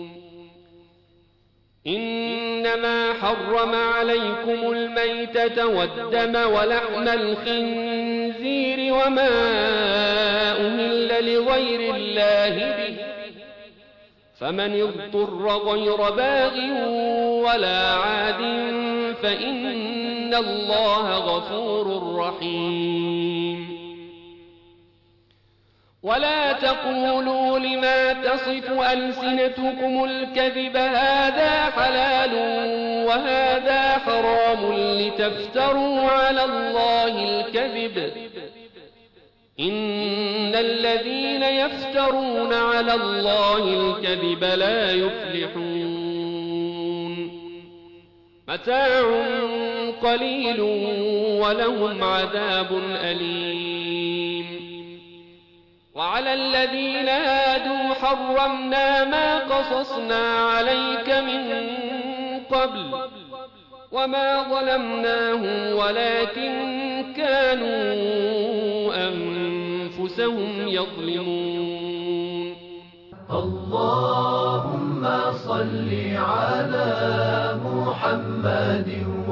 إنما حرم عليكم الميتة والدم ولحم الخنزير وما أهل لغير الله به فمن اضطر غير باغ ولا عاد فإن الله غفور رحيم. ولا تقولوا لما تصف ألسنتكم الكذب هذا حلال وهذا حرام لتفتروا على الله الكذب إن الذين يفترون على الله الكذب لا يفلحون. متاع قليل ولهم عذاب أليم. وعلى الذين هادوا حرمنا ما قصصنا عليك من قبل وما ظلمناهم ولكن كانوا أنفسهم يظلمون. اللهم صل على محمد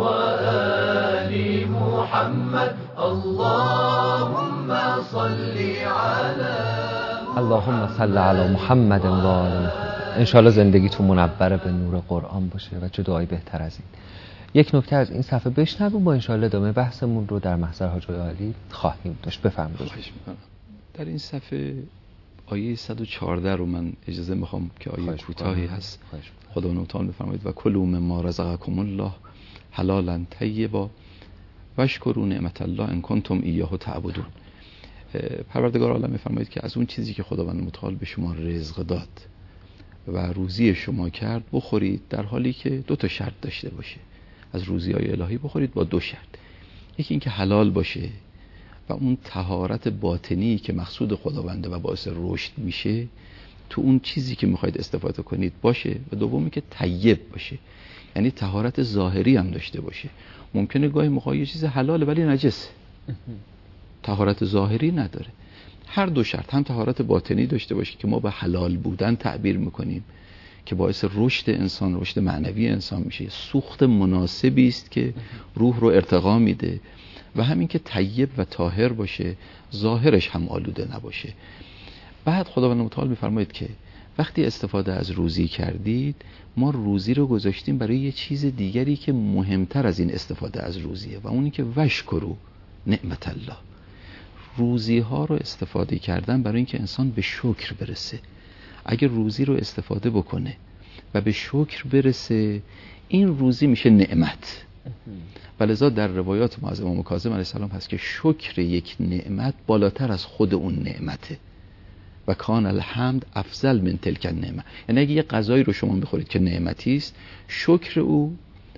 وآل محمد. اللهم صل على اللهم صل علی محمد و آل محمد. انشاءالله زندگیتون منور به نور قرآن باشه و چه دعایی بهتر از این. یک نکته از این صفحه بشنویم با انشاءالله ادامه بحثمون رو در محضر حاج عالی خواهیم داشت. بفرمایید. خواهش می‌کنم. در این صفحه آیه صد و چهارده رو من اجازه میخوام که آیه کوتاهی هست. خدا متعال بفرمایید و کلوا مما رزقکم الله حلالا طیبا واشکروا نعمت الله ان کنتم ایاه تعبدون. پروردگار عالم میفرمایید که از اون چیزی که خداوند متعال به شما رزق داد و روزی شما کرد بخورید، در حالی که دو تا شرط داشته باشه. از روزی‌های الهی بخورید با دو شرط. یکی این که حلال باشه و اون طهارت باطنی که مقصود خداونده و باعث رشد میشه تو اون چیزی که میخواید استفاده کنید باشه، و دومی که طیب باشه، یعنی طهارت ظاهری هم داشته باشه. ممکنه گاهی موقع یه چیز حلاله ولی نجسه، طهارت ظاهری نداره. هر دو شرط، هم طهارت باطنی داشته باشه که ما به حلال بودن تعبیر میکنیم که باعث رشد انسان، رشد معنوی انسان میشه، سوخت مناسبی است که روح رو ارتقا میده، و همین که طیب و طاهر باشه، ظاهرش هم آلوده نباشه. بعد خداوند متعال میفرماید که وقتی استفاده از روزی کردید، ما روزی رو گذاشتیم برای یه چیز دیگری که مهمتر از این استفاده از روزیه، و اونی که وشکرو نعمت الله. روزی ها رو استفاده کردن برای اینکه انسان به شکر برسه. اگر روزی رو استفاده بکنه و به شکر برسه، این روزی میشه نعمت. ولذا در روایات ما از امام کاظم علیه السلام هست که شکر یک نعمت بالاتر از خود اون نعمته، و کان الحمد افضل من تلک النعمه. یعنی اگه یه غذایی رو شما میخورید که نعمتی است، شکر او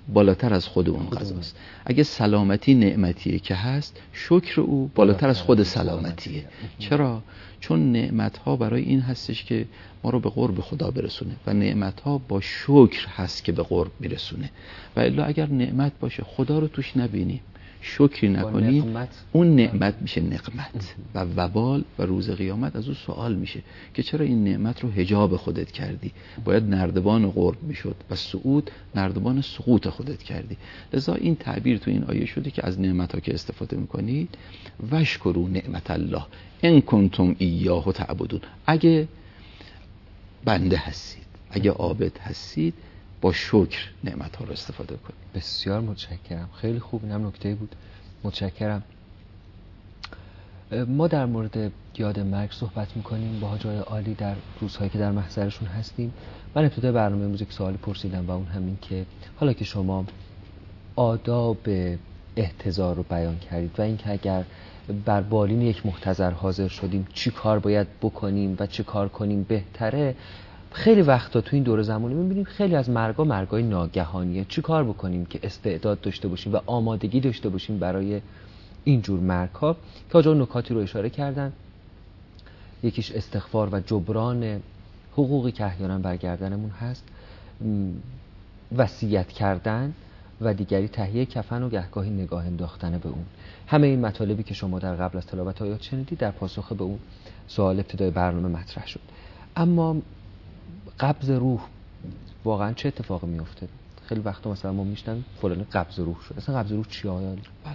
بالاتر از خود اون غذاست. اگه سلامتی نعمتیه که هست، شکر او بالاتر از خود سلامتیه. چرا؟ چون نعمت‌ها برای این هستش که ما رو به قرب خدا برسونه و نعمت‌ها با شکر هست که به قرب میرسونه. و الا اگر نعمت باشه خدا رو توش نبینیم، شکری نکنیم، اون نعمت میشه نقمت و وبال و روز قیامت از اون سوال میشه که چرا این نعمت رو حجاب خودت کردی؟ باید نردبان قرب میشد و صعود نردبان سقوط خودت کردی. لذا این تعبیر تو این آیه شده که از نعمت‌ها که استفاده میکنید وشکروا نعمت الله ان کنتم ایاه تعبدون. اگه بنده هستید، اگه عابد هستید، با شکر نعمت‌ها رو استفاده کنید. بسیار متشکرم، خیلی خوب، اینم نکته بود. متشکرم. ما در مورد یاد مرگ صحبت میکنیم با جای عالی در روزهایی که در محضرشون هستیم. من ابتدای برنامه امروز یک سوالی پرسیدم و اون همین که حالا که شما آداب احتضار رو بیان کردید و اینکه اگر بر بالین یک محتضر حاضر شدیم چی کار باید بکنیم و چی کار کنیم بهتره، خیلی وقتا تو این دوره زمانی می‌بینیم خیلی از مرگا مرگای ناگهانیه. چی کار بکنیم که استعداد داشته باشیم و آمادگی داشته باشیم برای اینجور مرگ‌ها؟ که آجا نکاتی رو اشاره کردن. یکیش استغفار و جبران حقوقی که احیانا برگردنمون هست، وصیت کردن و دیگری تهیه کفن و گهگاهی نگاه انداختن به اون. همه این مطالبی که شما در قبل از تلاوت آیات شنیدید در پاسخ به اون سوال ابتدای برنامه مطرح شد. اما قبض روح واقعا چه اتفاقی میفته؟ خیلی وقتا مثلا ما میشنم فلان قبض روح شد. اصلا قبض روح چیه آیا؟ بله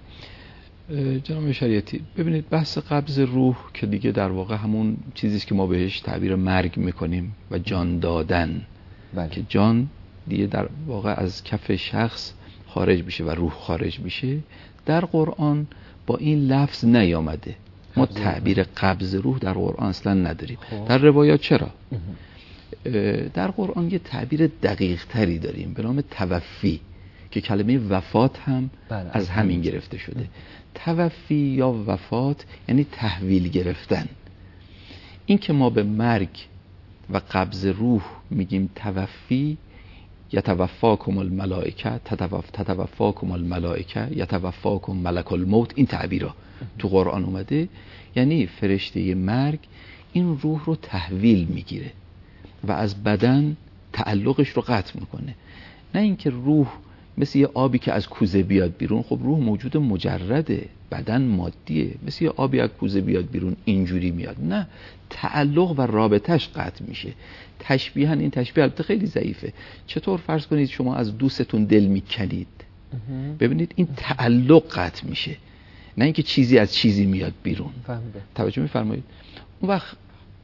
بله جناب شریعتی، ببینید بحث قبض روح که دیگه در واقع همون چیزیست که ما بهش تعبیر مرگ میکنیم و جان دادن. بله. که جان دیگه در واقع از کف شخص خارج میشه و روح خارج میشه. در قرآن با این لفظ نیامده. ما تعبیر قبض روح در قرآن اصلا نداریم. خواه. در روایات چرا؟ در قرآن یه تعبیر دقیق تری داریم به نام توفی که کلمه وفات هم بله. از همین گرفته شده. توفی یا وفات یعنی تحویل گرفتن. این که ما به مرگ و قبض روح میگیم توفی، یتوفاکم الملائکه، تتوفاکم الملائکه، یتوفاکم ملک الموت، این تعبیرها تو قرآن اومده. یعنی فرشته مرگ این روح رو تحویل میگیره و از بدن تعلقش رو قطع میکنه. نه اینکه روح مثل یه آبی که از کوزه بیاد بیرون. خب روح موجود مجرده، بدن مادیه، مثل یه آبی از کوزه بیاد بیرون اینجوری میاد. نه، تعلق و رابطش قطع میشه. تشبیهاً این تشبیه البته خیلی ضعیفه. چطور فرض کنید شما از دوستتون دل میکنید، ببینید این تعلق قطع میشه، نه اینکه چیزی از چیزی میاد بیرون. فهمیده. توجه میفرمایید؟ اون وقت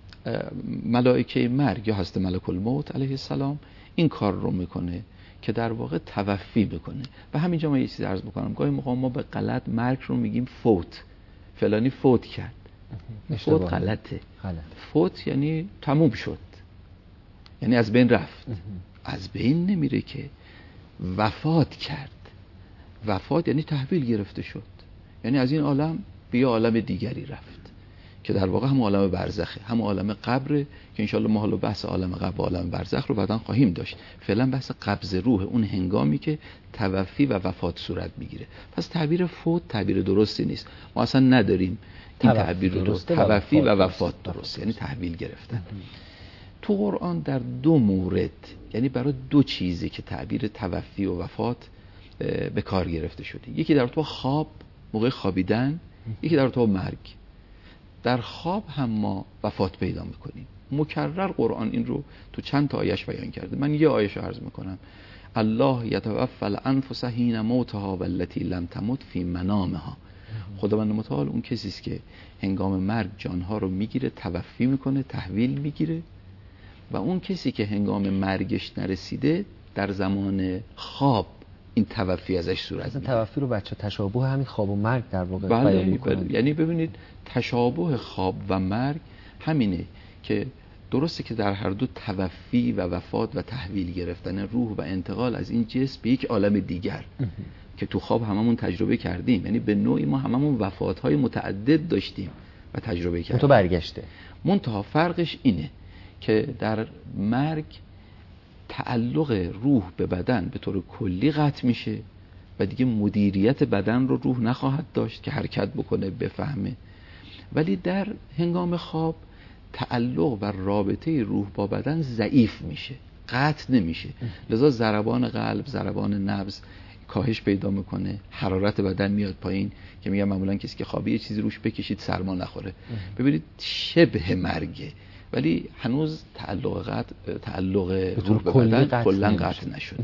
ملائکه مرگ یا هست ملک الموت علیه السلام این کار رو میکنه که در واقع توفی بکنه. و همینجا من یه چیز عرض بکنم، گاهی موقع ما به غلط مرگ رو میگیم فوت، فلانی فوت کرد. فوت غلطه. غلط. فوت یعنی تموم شد، یعنی از بین رفت. از بین نمیره که، وفات کرد. وفات یعنی تحویل گرفته شد، یعنی از این عالم به یه عالم دیگری رفت که در واقع هم عالم برزخه، هم عالم قبره که انشالله ما حالا بحث عالم قبر و عالم برزخ رو بعداً خواهیم داشت. فعلا بحث قبض روح، اون هنگامی که توفی و وفات صورت میگیره. پس تعبیر فوت تعبیر درستی نیست. ما اصلا نداریم این تعبیر رو. توفی و وفات درست، یعنی تحویل گرفتن. تو قرآن در دو مورد، یعنی برای دو چیزی که تعبیر توفی و وفات به کار گرفته شده. یکی در تو خواب، موقع خوابیدن، یکی در تو مرگ. در خواب هم ما وفات پیدا میکنیم. مکرر قرآن این رو تو چند تا آیش بیان کرده. من یه آیش رو عرض میکنم. الله یتوفی الانفس حین موتها والتی لم تمت فی منامها. خداوند متعال اون کسی است که هنگام مرگ جانها رو میگیره، توفی میکنه، تحویل میگیره. و اون کسی که هنگام مرگش نرسیده در زمان خواب این توفی ازش صورت میگیره. توفی رو بچه تشابه همین خواب و مرگ در واقع بله بیان میکنه. یعنی ببینید تشابه خواب و مرگ همینه که درسته که در هر دو توفی و وفات و تحویل گرفتن روح و انتقال از این جسم به یک عالم دیگر که تو خواب هممون تجربه کردیم. یعنی به نوعی ما هممون وفات‌های متعدد داشتیم و تجربه کردیم. تو برگشته. منتها فرقش اینه که در مرگ تعلق روح به بدن به طور کلی قطع میشه و دیگه مدیریت بدن رو روح نخواهد داشت که حرکت بکنه، بفهمه. ولی در هنگام خواب تعلق و رابطه روح با بدن ضعیف میشه، قطع نمیشه، لذا ضربان قلب، ضربان نبض کاهش پیدا میکنه، حرارت بدن میاد پایین که میگم معمولا کسی که خوابه یه چیزی روش بکشید سرما نخوره. ببینید شبه مرگه ولی هنوز تعلق قطع، تعلق روح به بدن کلا قطع نشده.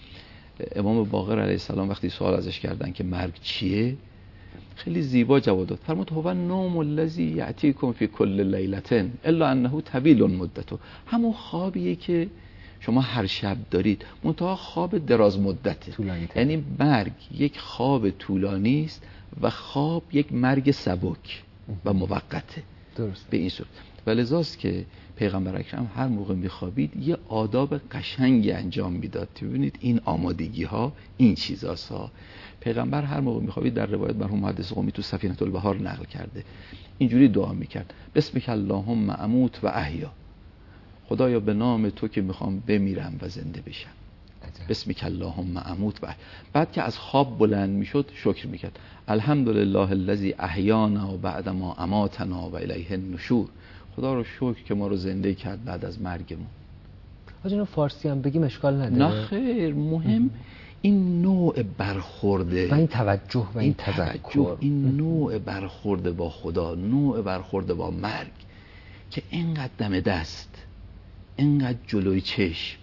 امام باقر علیه السلام وقتی سوال ازش کردن که مرگ چیه، خیلی زیبا جواب داد. فرمود هو النوم الذی یأتیکم فی کل لیلة الا انه طویل مدته. همون خوابیه که شما هر شب دارید، منتها خواب دراز مدته. یعنی مرگ یک خواب طولانی است و خواب یک مرگ سبک و موقته. درست. به این صورت ولذاست که پیغمبر اکرم هر موقع میخوابید یه آداب قشنگی انجام میداد. ببینید این آمادگی ها، این چیزاست ها. پیغمبر هر موقع میخوابید در روایت مرحوم محدث قمی تو سفینة البحار نقل کرده، اینجوری دعا میکرد: بسمک اللهم اموت و احیا. خدایا به نام تو که میخوام بمیرم و زنده بشم. بسمک اللهم اموت و احیا. بعد که از خواب بلند میشد شکر میکرد: الحمدلله الذی احیانا و بعد ما اماتنا و الیه النشور. خدا رو شکر که ما رو زنده کرد بعد از مرگمون. آجا اینو فارسی هم بگیم اشکال نداره؟ نه خیر، مهم این نوع برخورده و این توجه و این, این تذکر، این نوع برخورده با خدا، نوع برخورده با مرگ که اینقدر دم دست، اینقدر جلوی چشم،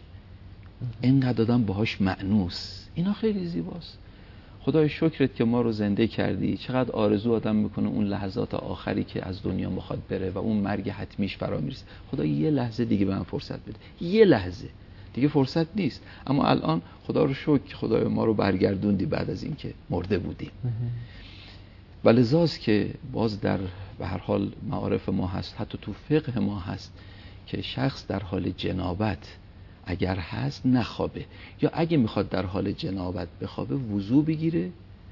اینقدر آدم باهاش مأنوس. اینا خیلی زیباست. خدای شکرت که ما رو زنده کردی. چقدر آرزو آدم میکنه اون لحظات آخری که از دنیا میخواد بره و اون مرگ حتمیش فرا میرسه، خدا یه لحظه دیگه به من فرصت بده. یه لحظه دیگه فرصت نیست، اما الان خدا رو شکر که خدای ما رو برگردوندی بعد از اینکه مرده بودیم. ولذاست که باز در به هر حال معارف ما هست، حتی تو فقه ما هست که شخص در حال جنابت اگر هست نخوابه، یا اگه میخواد در حال جنابت بخوابه وضو بگیره.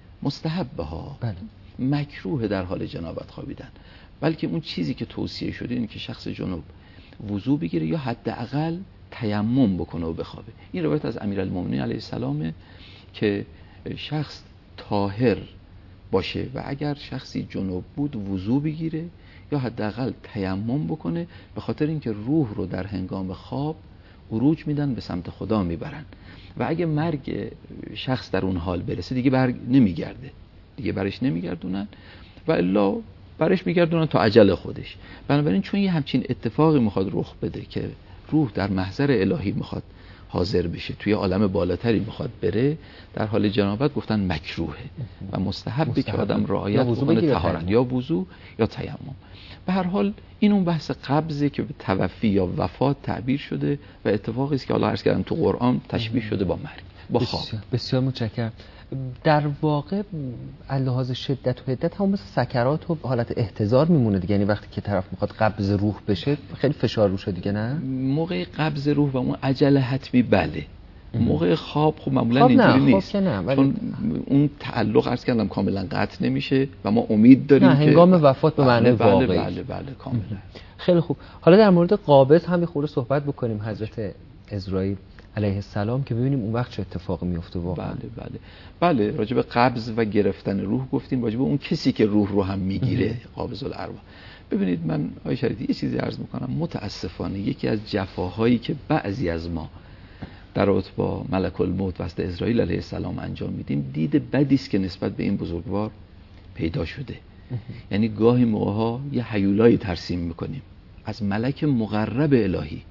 مستحبه ها، بله. مکروه در حال جنابت خوابیدن، بلکه اون چیزی که توصیه شده اینه که شخص جنوب وضو بگیره یا حداقل تیمم بکنه و بخوابه. این روایت از امیرالمومنین علیه السلام که شخص طاهر باشه و اگر شخصی جنوب بود وضو بگیره یا حداقل تیمم بکنه، به خاطر اینکه روح رو در هنگام خواب عروج میدن، به سمت خدا میبرن و اگه مرگ شخص در اون حال برسه دیگه بر نمیگرده، دیگه برش نمیگردونن و الا برش میگردونن تا اجل خودش. بنابراین چون یه همچین اتفاقی میخواد رخ بده که روح در محضر الهی میخواد حاضر بشه، توی عالم بالاتری میخواد بره، در حال جنابت گفتن مکروهه و مستحبه که آدم رعایت بکنه طهارت یا وضو یا تیمم. به هر حال این اون بحث قبضه که به توفی یا وفات تعبیر شده و اتفاقی است که الله عرض کردم تو قرآن تشبیه شده با مرگ، با خواب. بسیار, بسیار متشکرم. در واقع لحاظ شدت و حدت هم مثل سکرات و حالت احتضار میمونه دیگه، یعنی وقتی که طرف میخواد قبض روح بشه خیلی فشار روشه دیگه، نه؟ موقع قبض روح و اون عجل حتمی بله. موقع خواب خب معمولا اینجوری نیست، نه. چون اون تعلق عرض کردم کاملا قطع نمیشه و ما امید داریم نه هنگام که وفات به معنی بله واقعی. بله بله, بله کاملا. خیلی خوب. حالا در مورد قابض هم یه خورده صحبت بکنیم. حضرت عزرائیل علیه السلام که ببینیم اون وقت چه اتفاقی میفته واقعا. بله بله بله راجع به قبض و گرفتن روح گفتیم، راجع به اون کسی که روح رو هم میگیره قابض الارواح. ببینید من آقای شریفی یه چیزی عرض میکنم، متاسفانه یکی از جفاهایی که بعضی از ما در رابطه با ملک الموت واسط اسرائیل علیه السلام انجام میدیم، دید بدی است که نسبت به این بزرگوار پیدا شده. یعنی گاهی موقع‌ها یه هیولایی ترسیم میکنیم از ملک مقرب الهی،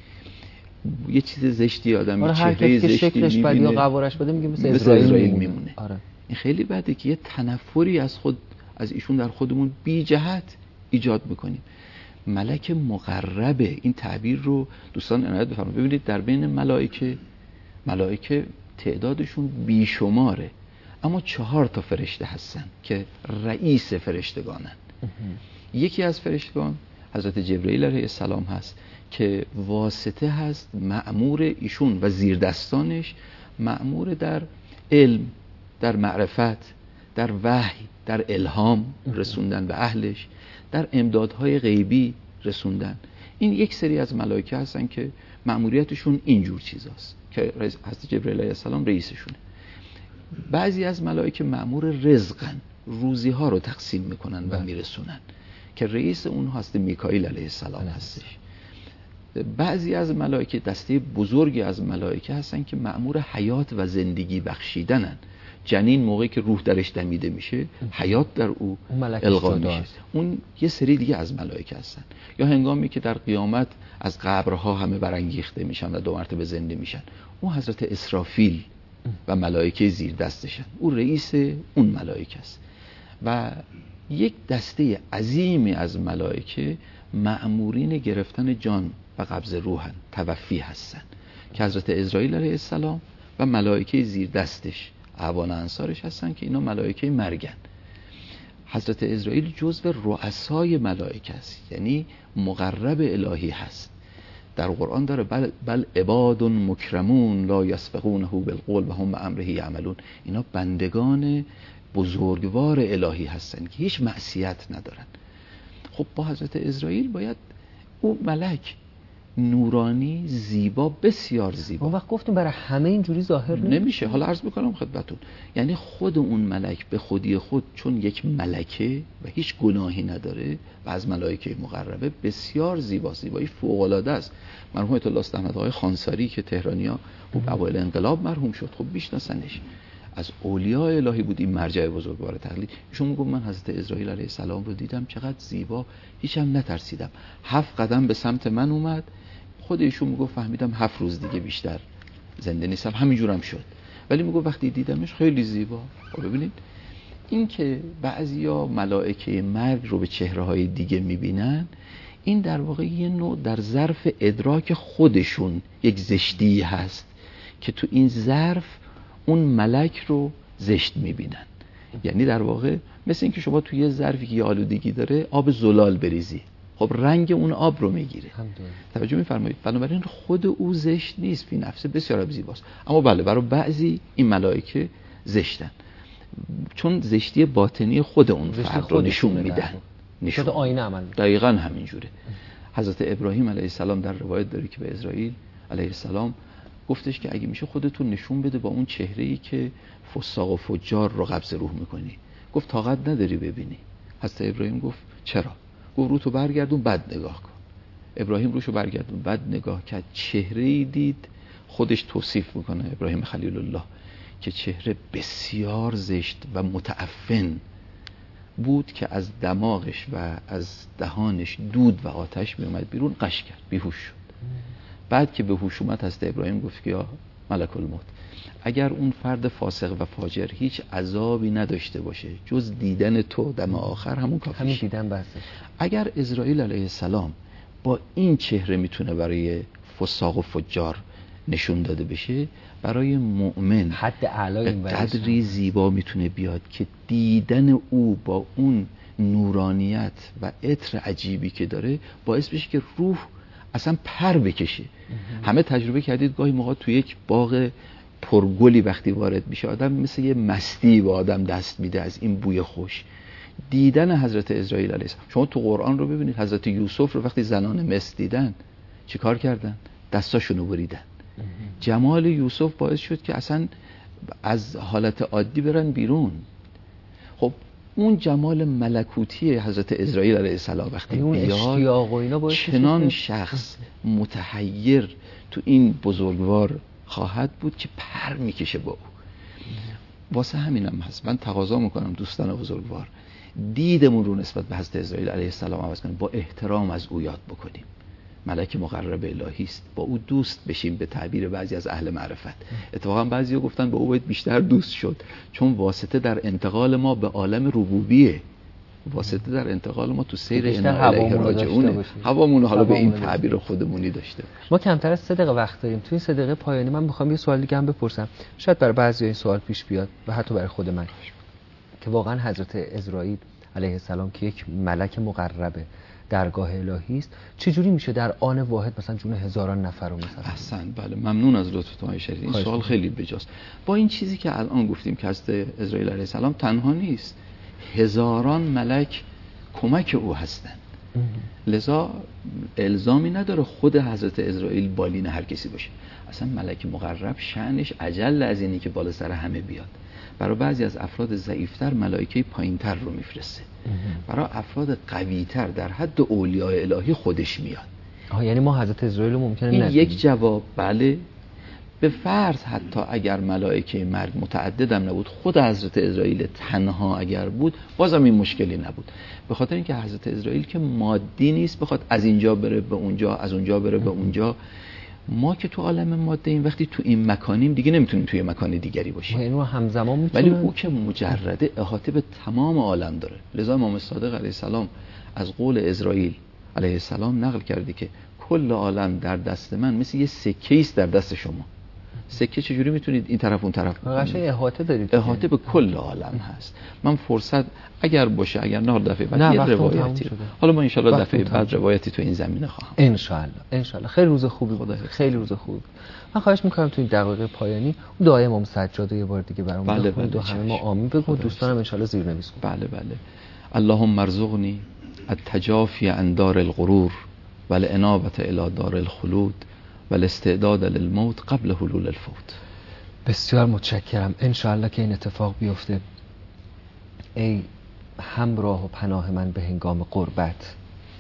یه چیز زشتی آدم آره چهره زشتی شکلش بدی یا قوارش بده میگه مثل اسرائیل میمونه. آره. این خیلی بده که یه تنفری از خود از ایشون در خودمون بی جهت ایجاد میکنیم. ملک مقربه، این تعبیر رو دوستان عنایت بفرمایید. ببینید در بین ملائکه ملائکه تعدادشون بیشماره، اما چهار تا فرشته هستن که رئیس فرشتگانن. یکی از فرشتگان حضرت جبرئیل علیه السلام هست که واسطه هست، مأمور ایشون و زیردستانش مأمور در علم، در معرفت، در وحی، در الهام رسوندن به اهلش، در امدادهای غیبی رسوندن. این یک سری از ملائکه هستن که مأموریتشون اینجور چیزاست که حضرت جبرئیل علیه السلام رئیسشونه. بعضی از ملائکه مأمور رزقن، روزی ها رو تقسیم میکنن و میرسونن که رئیس اونها هست میکائیل علیه السلام هستش. بعضی از ملائکه دسته بزرگی از ملائکه هستن که مأمور حیات و زندگی بخشیدنن. جنین موقعی که روح درش دمیده میشه حیات در او القا میشه. اون یه سری دیگه از ملائکه هستن. یا هنگامی که در قیامت از قبرها همه برانگیخته میشن و دو مرتبه زنده میشن، اون حضرت اسرافیل و ملائکه زیر دستشن. او رئیس اون ملائکه است. و یک دسته عظیمی از ملائکه مأمورین گرفتن جان و قبض روحن، توفی هستن که حضرت عزرائیل علیه السلام و ملائکه زیر دستش اعوان انصارش هستن که اینا ملائکه مرگن. حضرت عزرائیل جزو رؤسای ملائکه است، یعنی مقرب الهی هست. در قرآن داره بل, بل عباد مکرمون لا یسبقونه بالقول و هم بامره یعملون. اینا بندگان بزرگوار الهی هستن که هیچ معصیت ندارن. خب با حضرت عزرائیل باید او ملک نورانی، زیبا، بسیار زیبا. اون وقت گفتیم برای همه اینجوری ظاهر نمیشه. نمیشه. حالا عرض میکنم خدمتتون، یعنی خود اون ملک به خودی خود چون یک ملکه و هیچ گناهی نداره و از ملائکه مقربه بسیار زیبا، زیبایی فوق العاده است. مرحوم آیت الله احمد آقای خانساری که تهرانیا و اوایل انقلاب مرحوم شد، خب میشناسنش، از اولیاء الهی بود، این مرجع بزرگوار تقلید. ایشون میگه من حضرت عزرائیل علیه السلام رو دیدم، چقدر زیبا، هیچم نترسیدم. هفت قدم به سمت من اومد، خود ایشون میگه فهمیدم هفت روز دیگه بیشتر زنده نیستم، همینجورم شد. ولی میگه وقتی دیدمش خیلی زیبا. خب ببینید این که بعضیا ملائکه مرگ رو به چهره‌های دیگه میبینن، این در واقع یه نوع در ظرف ادراک خودشون یک زشتی هست که تو این ظرف اون ملک رو زشت میبینن. یعنی در واقع مثل این که شما توی یه ظرفی که آلودگی داره آب زلال بریزی، خب رنگ اون آب رو میگیره. توجه میفرمایید؟ بنابراین خود او زشت نیست، فی نفسه بسیار زیباست. اما بله برای بعضی این ملائکه زشتن، چون زشتی باطنی خود اون فرد رو نشون میدن. نشون آینه عمل میدن. دقیقاً همینجوره. حضرت ابراهیم علیه السلام در روایت داره که به عزرائیل علیه السلام گفتش که اگه میشه خودتون نشون بده با اون چهره‌ای که فساق و فجار رو قبض روح میکنی. گفت طاقت نداری ببینی. حضرت ابراهیم گفت چرا؟ گفت رو تو برگردون بعد نگاه کن. ابراهیم روشو برگردون بعد نگاه کرد، چهره‌ای دید، خودش توصیف میکنه ابراهیم خلیل الله که چهره بسیار زشت و متعفن بود که از دماغش و از دهانش دود و آتش میومد بیرون، قش کرد، بیهوش شد. بعد که به هوش اومد حضرت ابراهیم گفت که یا ملک الموت، اگر اون فرد فاسق و فاجر هیچ عذابی نداشته باشه جز دیدن تو دم آخر، همون کافیه. همین دیدن بسه. اگر عزرائیل علیه السلام با این چهره میتونه برای فساق و فجار نشون داده بشه، برای مؤمن حد اعلای این قدری زیبا میتونه بیاد که دیدن او با اون نورانیت و عطر عجیبی که داره باعث بشه که روح اصلا پر بکشه. همه تجربه کردید گاهی موقع تو یک باغ پرگلی وقتی وارد میشه آدم مثل یه مستی به آدم دست میده از این بوی خوش. دیدن حضرت عزرائیل علیه السلام، شما تو قرآن رو ببینید حضرت یوسف رو وقتی زنان مصر دیدن چی کار کردن؟ دستاشونو بریدن. جمال یوسف باعث شد که اصلا از حالت عادی برن بیرون. خب اون جمال ملکوتی حضرت عزرائیل علیه السلام وقتی بیاد، چنان شخص متحیر تو این بزرگوار خواهد بود که پر میکشه با او. واسه همینم هست من تقاضا میکنم دوستان بزرگوار دیدمون رو نسبت به حضرت عزرائیل علیه السلام عوض کنیم، با احترام از او یاد بکنیم. ملک مقرب الهی است، با او دوست بشیم به تعبیر بعضی از اهل معرفت. اتفاقا بعضیا گفتن با او باید بیشتر دوست شد، چون واسطه در انتقال ما به عالم ربوبیه، واسطه در انتقال ما تو سیر انا الیه راجعونه، هوامون حالا به این تعبیر خودمونی داشته باشیم. ما کمتر از سه دقیقه وقت داریم. توی سه دقیقه پایانی من میخوام یه سوال دیگه هم بپرسم، شاید برای بعضیا این سوال پیش بیاد و حتی برای خود من، که واقعا حضرت عزرائیل علیه السلام که یک ملک مقربه درگاه الهی است، چجوری میشه در آن واحد مثلا جون هزاران نفر رو مثلا؟ احسن، بله ممنون از لطفتون آقای شریف. این سوال خیلی بجاست. با این چیزی که الان گفتیم که حضرت عزرائیل علیه السلام تنها نیست، هزاران ملک کمک او هستند. لذا الزامی نداره خود حضرت عزرائیل بالین هر کسی باشه. اصلا ملک مقرب شأنش اجل از اینی که بالا سر همه بیاد. برای بعضی از افراد ضعیفتر ملائکه پایینتر رو میفرسته، برای افراد قویتر در حد اولیاء الهی خودش میاد. آها، یعنی ما حضرت عزرائیل رو ممکنه این ندیدیم. یک جواب. بله، به فرض حتی اگر ملائکه مرگ متعددم نبود، خود حضرت عزرائیل تنها اگر بود، بازم این مشکلی نبود. به خاطر اینکه حضرت عزرائیل که مادی نیست بخواد از اینجا بره به اونجا، از اونجا بره به اونجا. ما که تو عالم ماده این وقتی تو این مکانیم دیگه نمیتونیم توی مکان دیگری باشیم. یعنی همزمان میتونیم. ولی او که مجرده احاطه به تمام عالم داره. لذا امام صادق علیه السلام از قول عزرائیل علیه السلام نقل کرده که کل عالم در دست من مثل یه سکه است در دست شما. سکه چجوری میتونید این طرف اون طرف قشنگ احاطه دارید؟ احاطه به کل عالم هست. من فرصت اگر باشه، اگر نه دفعه بعد یه روایتی، حالا ما ان شاء الله دفعه بعد روایتی تو این زمینه خواهم. ان شاء الله ان شاء الله. خیلی روز خوبی بود. خیلی روز خوبی. من خواهش میکنم تو این دقایق پایانی اون دعای امام سجاد یه بار دیگه برامون بله بخونید و همه ما آمین بگو. دوستانم ان شاء الله زیرنویس کنید. بله بله. اللهم ارزقنی التجافی عن دار الغرور والانابه الی دار الخلود والاستعداد للموت قبل حلول الفوت. بسیار متشکرم. انشاءالله که این اتفاق بیفته. ای همراه و پناه من به هنگام غربت.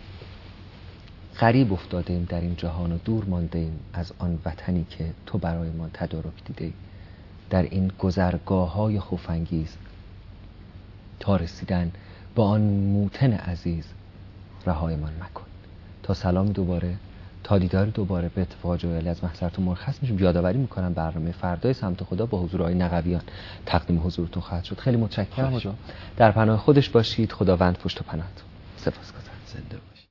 غریب افتاده ایم در این جهان و دور مانده ایم از آن وطنی که تو برای ما تدارک دیده ای. در این گذرگاه های خوف‌انگیز تا رسیدن با آن موطن عزیز رهایمان مکن. تا سلام دوباره، تا دیدار دوباره به اتفاق جلالی از محضرتون مرخص میشیم. یادآوری میکنم برنامه فردای سمت خدا با حضور آقای نقویان تقدیم حضورتون خواهد شد. خیلی متشکرم آقا. در پناه خودش باشید. خداوند پشت و پناهتون. سپاسگزارم. زنده باشید.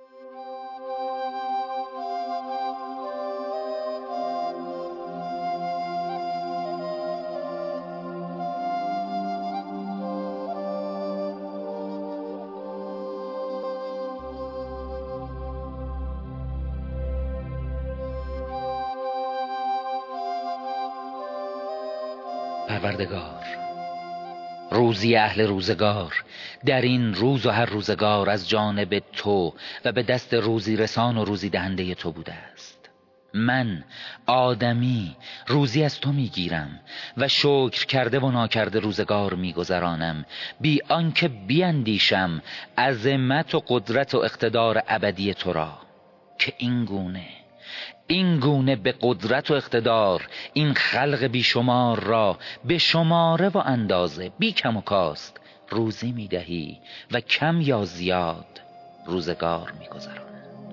پروردگار، روزی اهل روزگار در این روز و هر روزگار از جانب تو و به دست روزی رسان و روزی دهنده تو بوده است. من آدمی روزی از تو میگیرم و شکر کرده و ناکرده روزگار میگذرانم، بی آنکه بیندیشم عظمت و قدرت و اقتدار ابدی تو را که این گونه این گونه به قدرت و اقتدار این خلق بیشمار را به شماره و اندازه بی کم و کاست روزی میدهی و کم یا زیاد روزگار میگذرانند.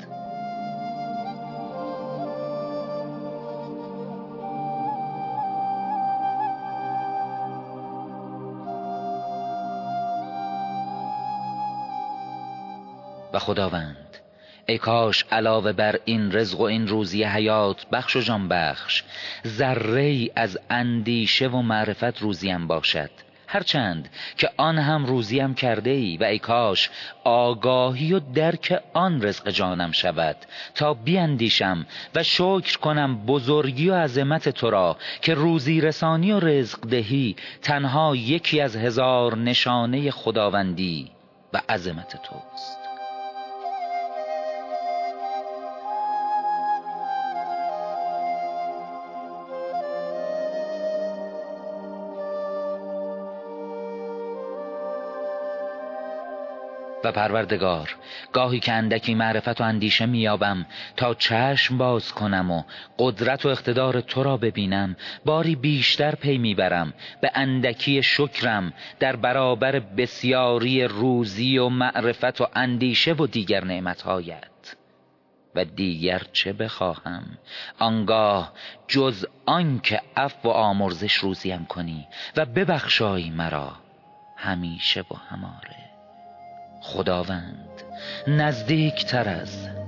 و خداوند، ای کاش علاوه بر این رزق و این روزی حیات بخش و جان بخش ذره‌ای از اندیشه و معرفت روزیم باشد، هرچند که آن هم روزیم کرده ای، و ای کاش آگاهی و درک آن رزق جانم شود تا بیندیشم و شکر کنم بزرگی و عظمت تو را که روزی رسانی و رزق دهی تنها یکی از هزار نشانه خداوندی و عظمت توست. و پروردگار، گاهی که اندکی معرفت و اندیشه میابم تا چشم باز کنم و قدرت و اقتدار تو را ببینم، باری بیشتر پی میبرم به اندکی شکرم در برابر بسیاری روزی و معرفت و اندیشه و دیگر نعمتهایت. و دیگر چه بخواهم آنگاه جز آن که عفو و آمرزش روزیم کنی و ببخشایی مرا همیشه و هماره. خداوند، نزدیک تر از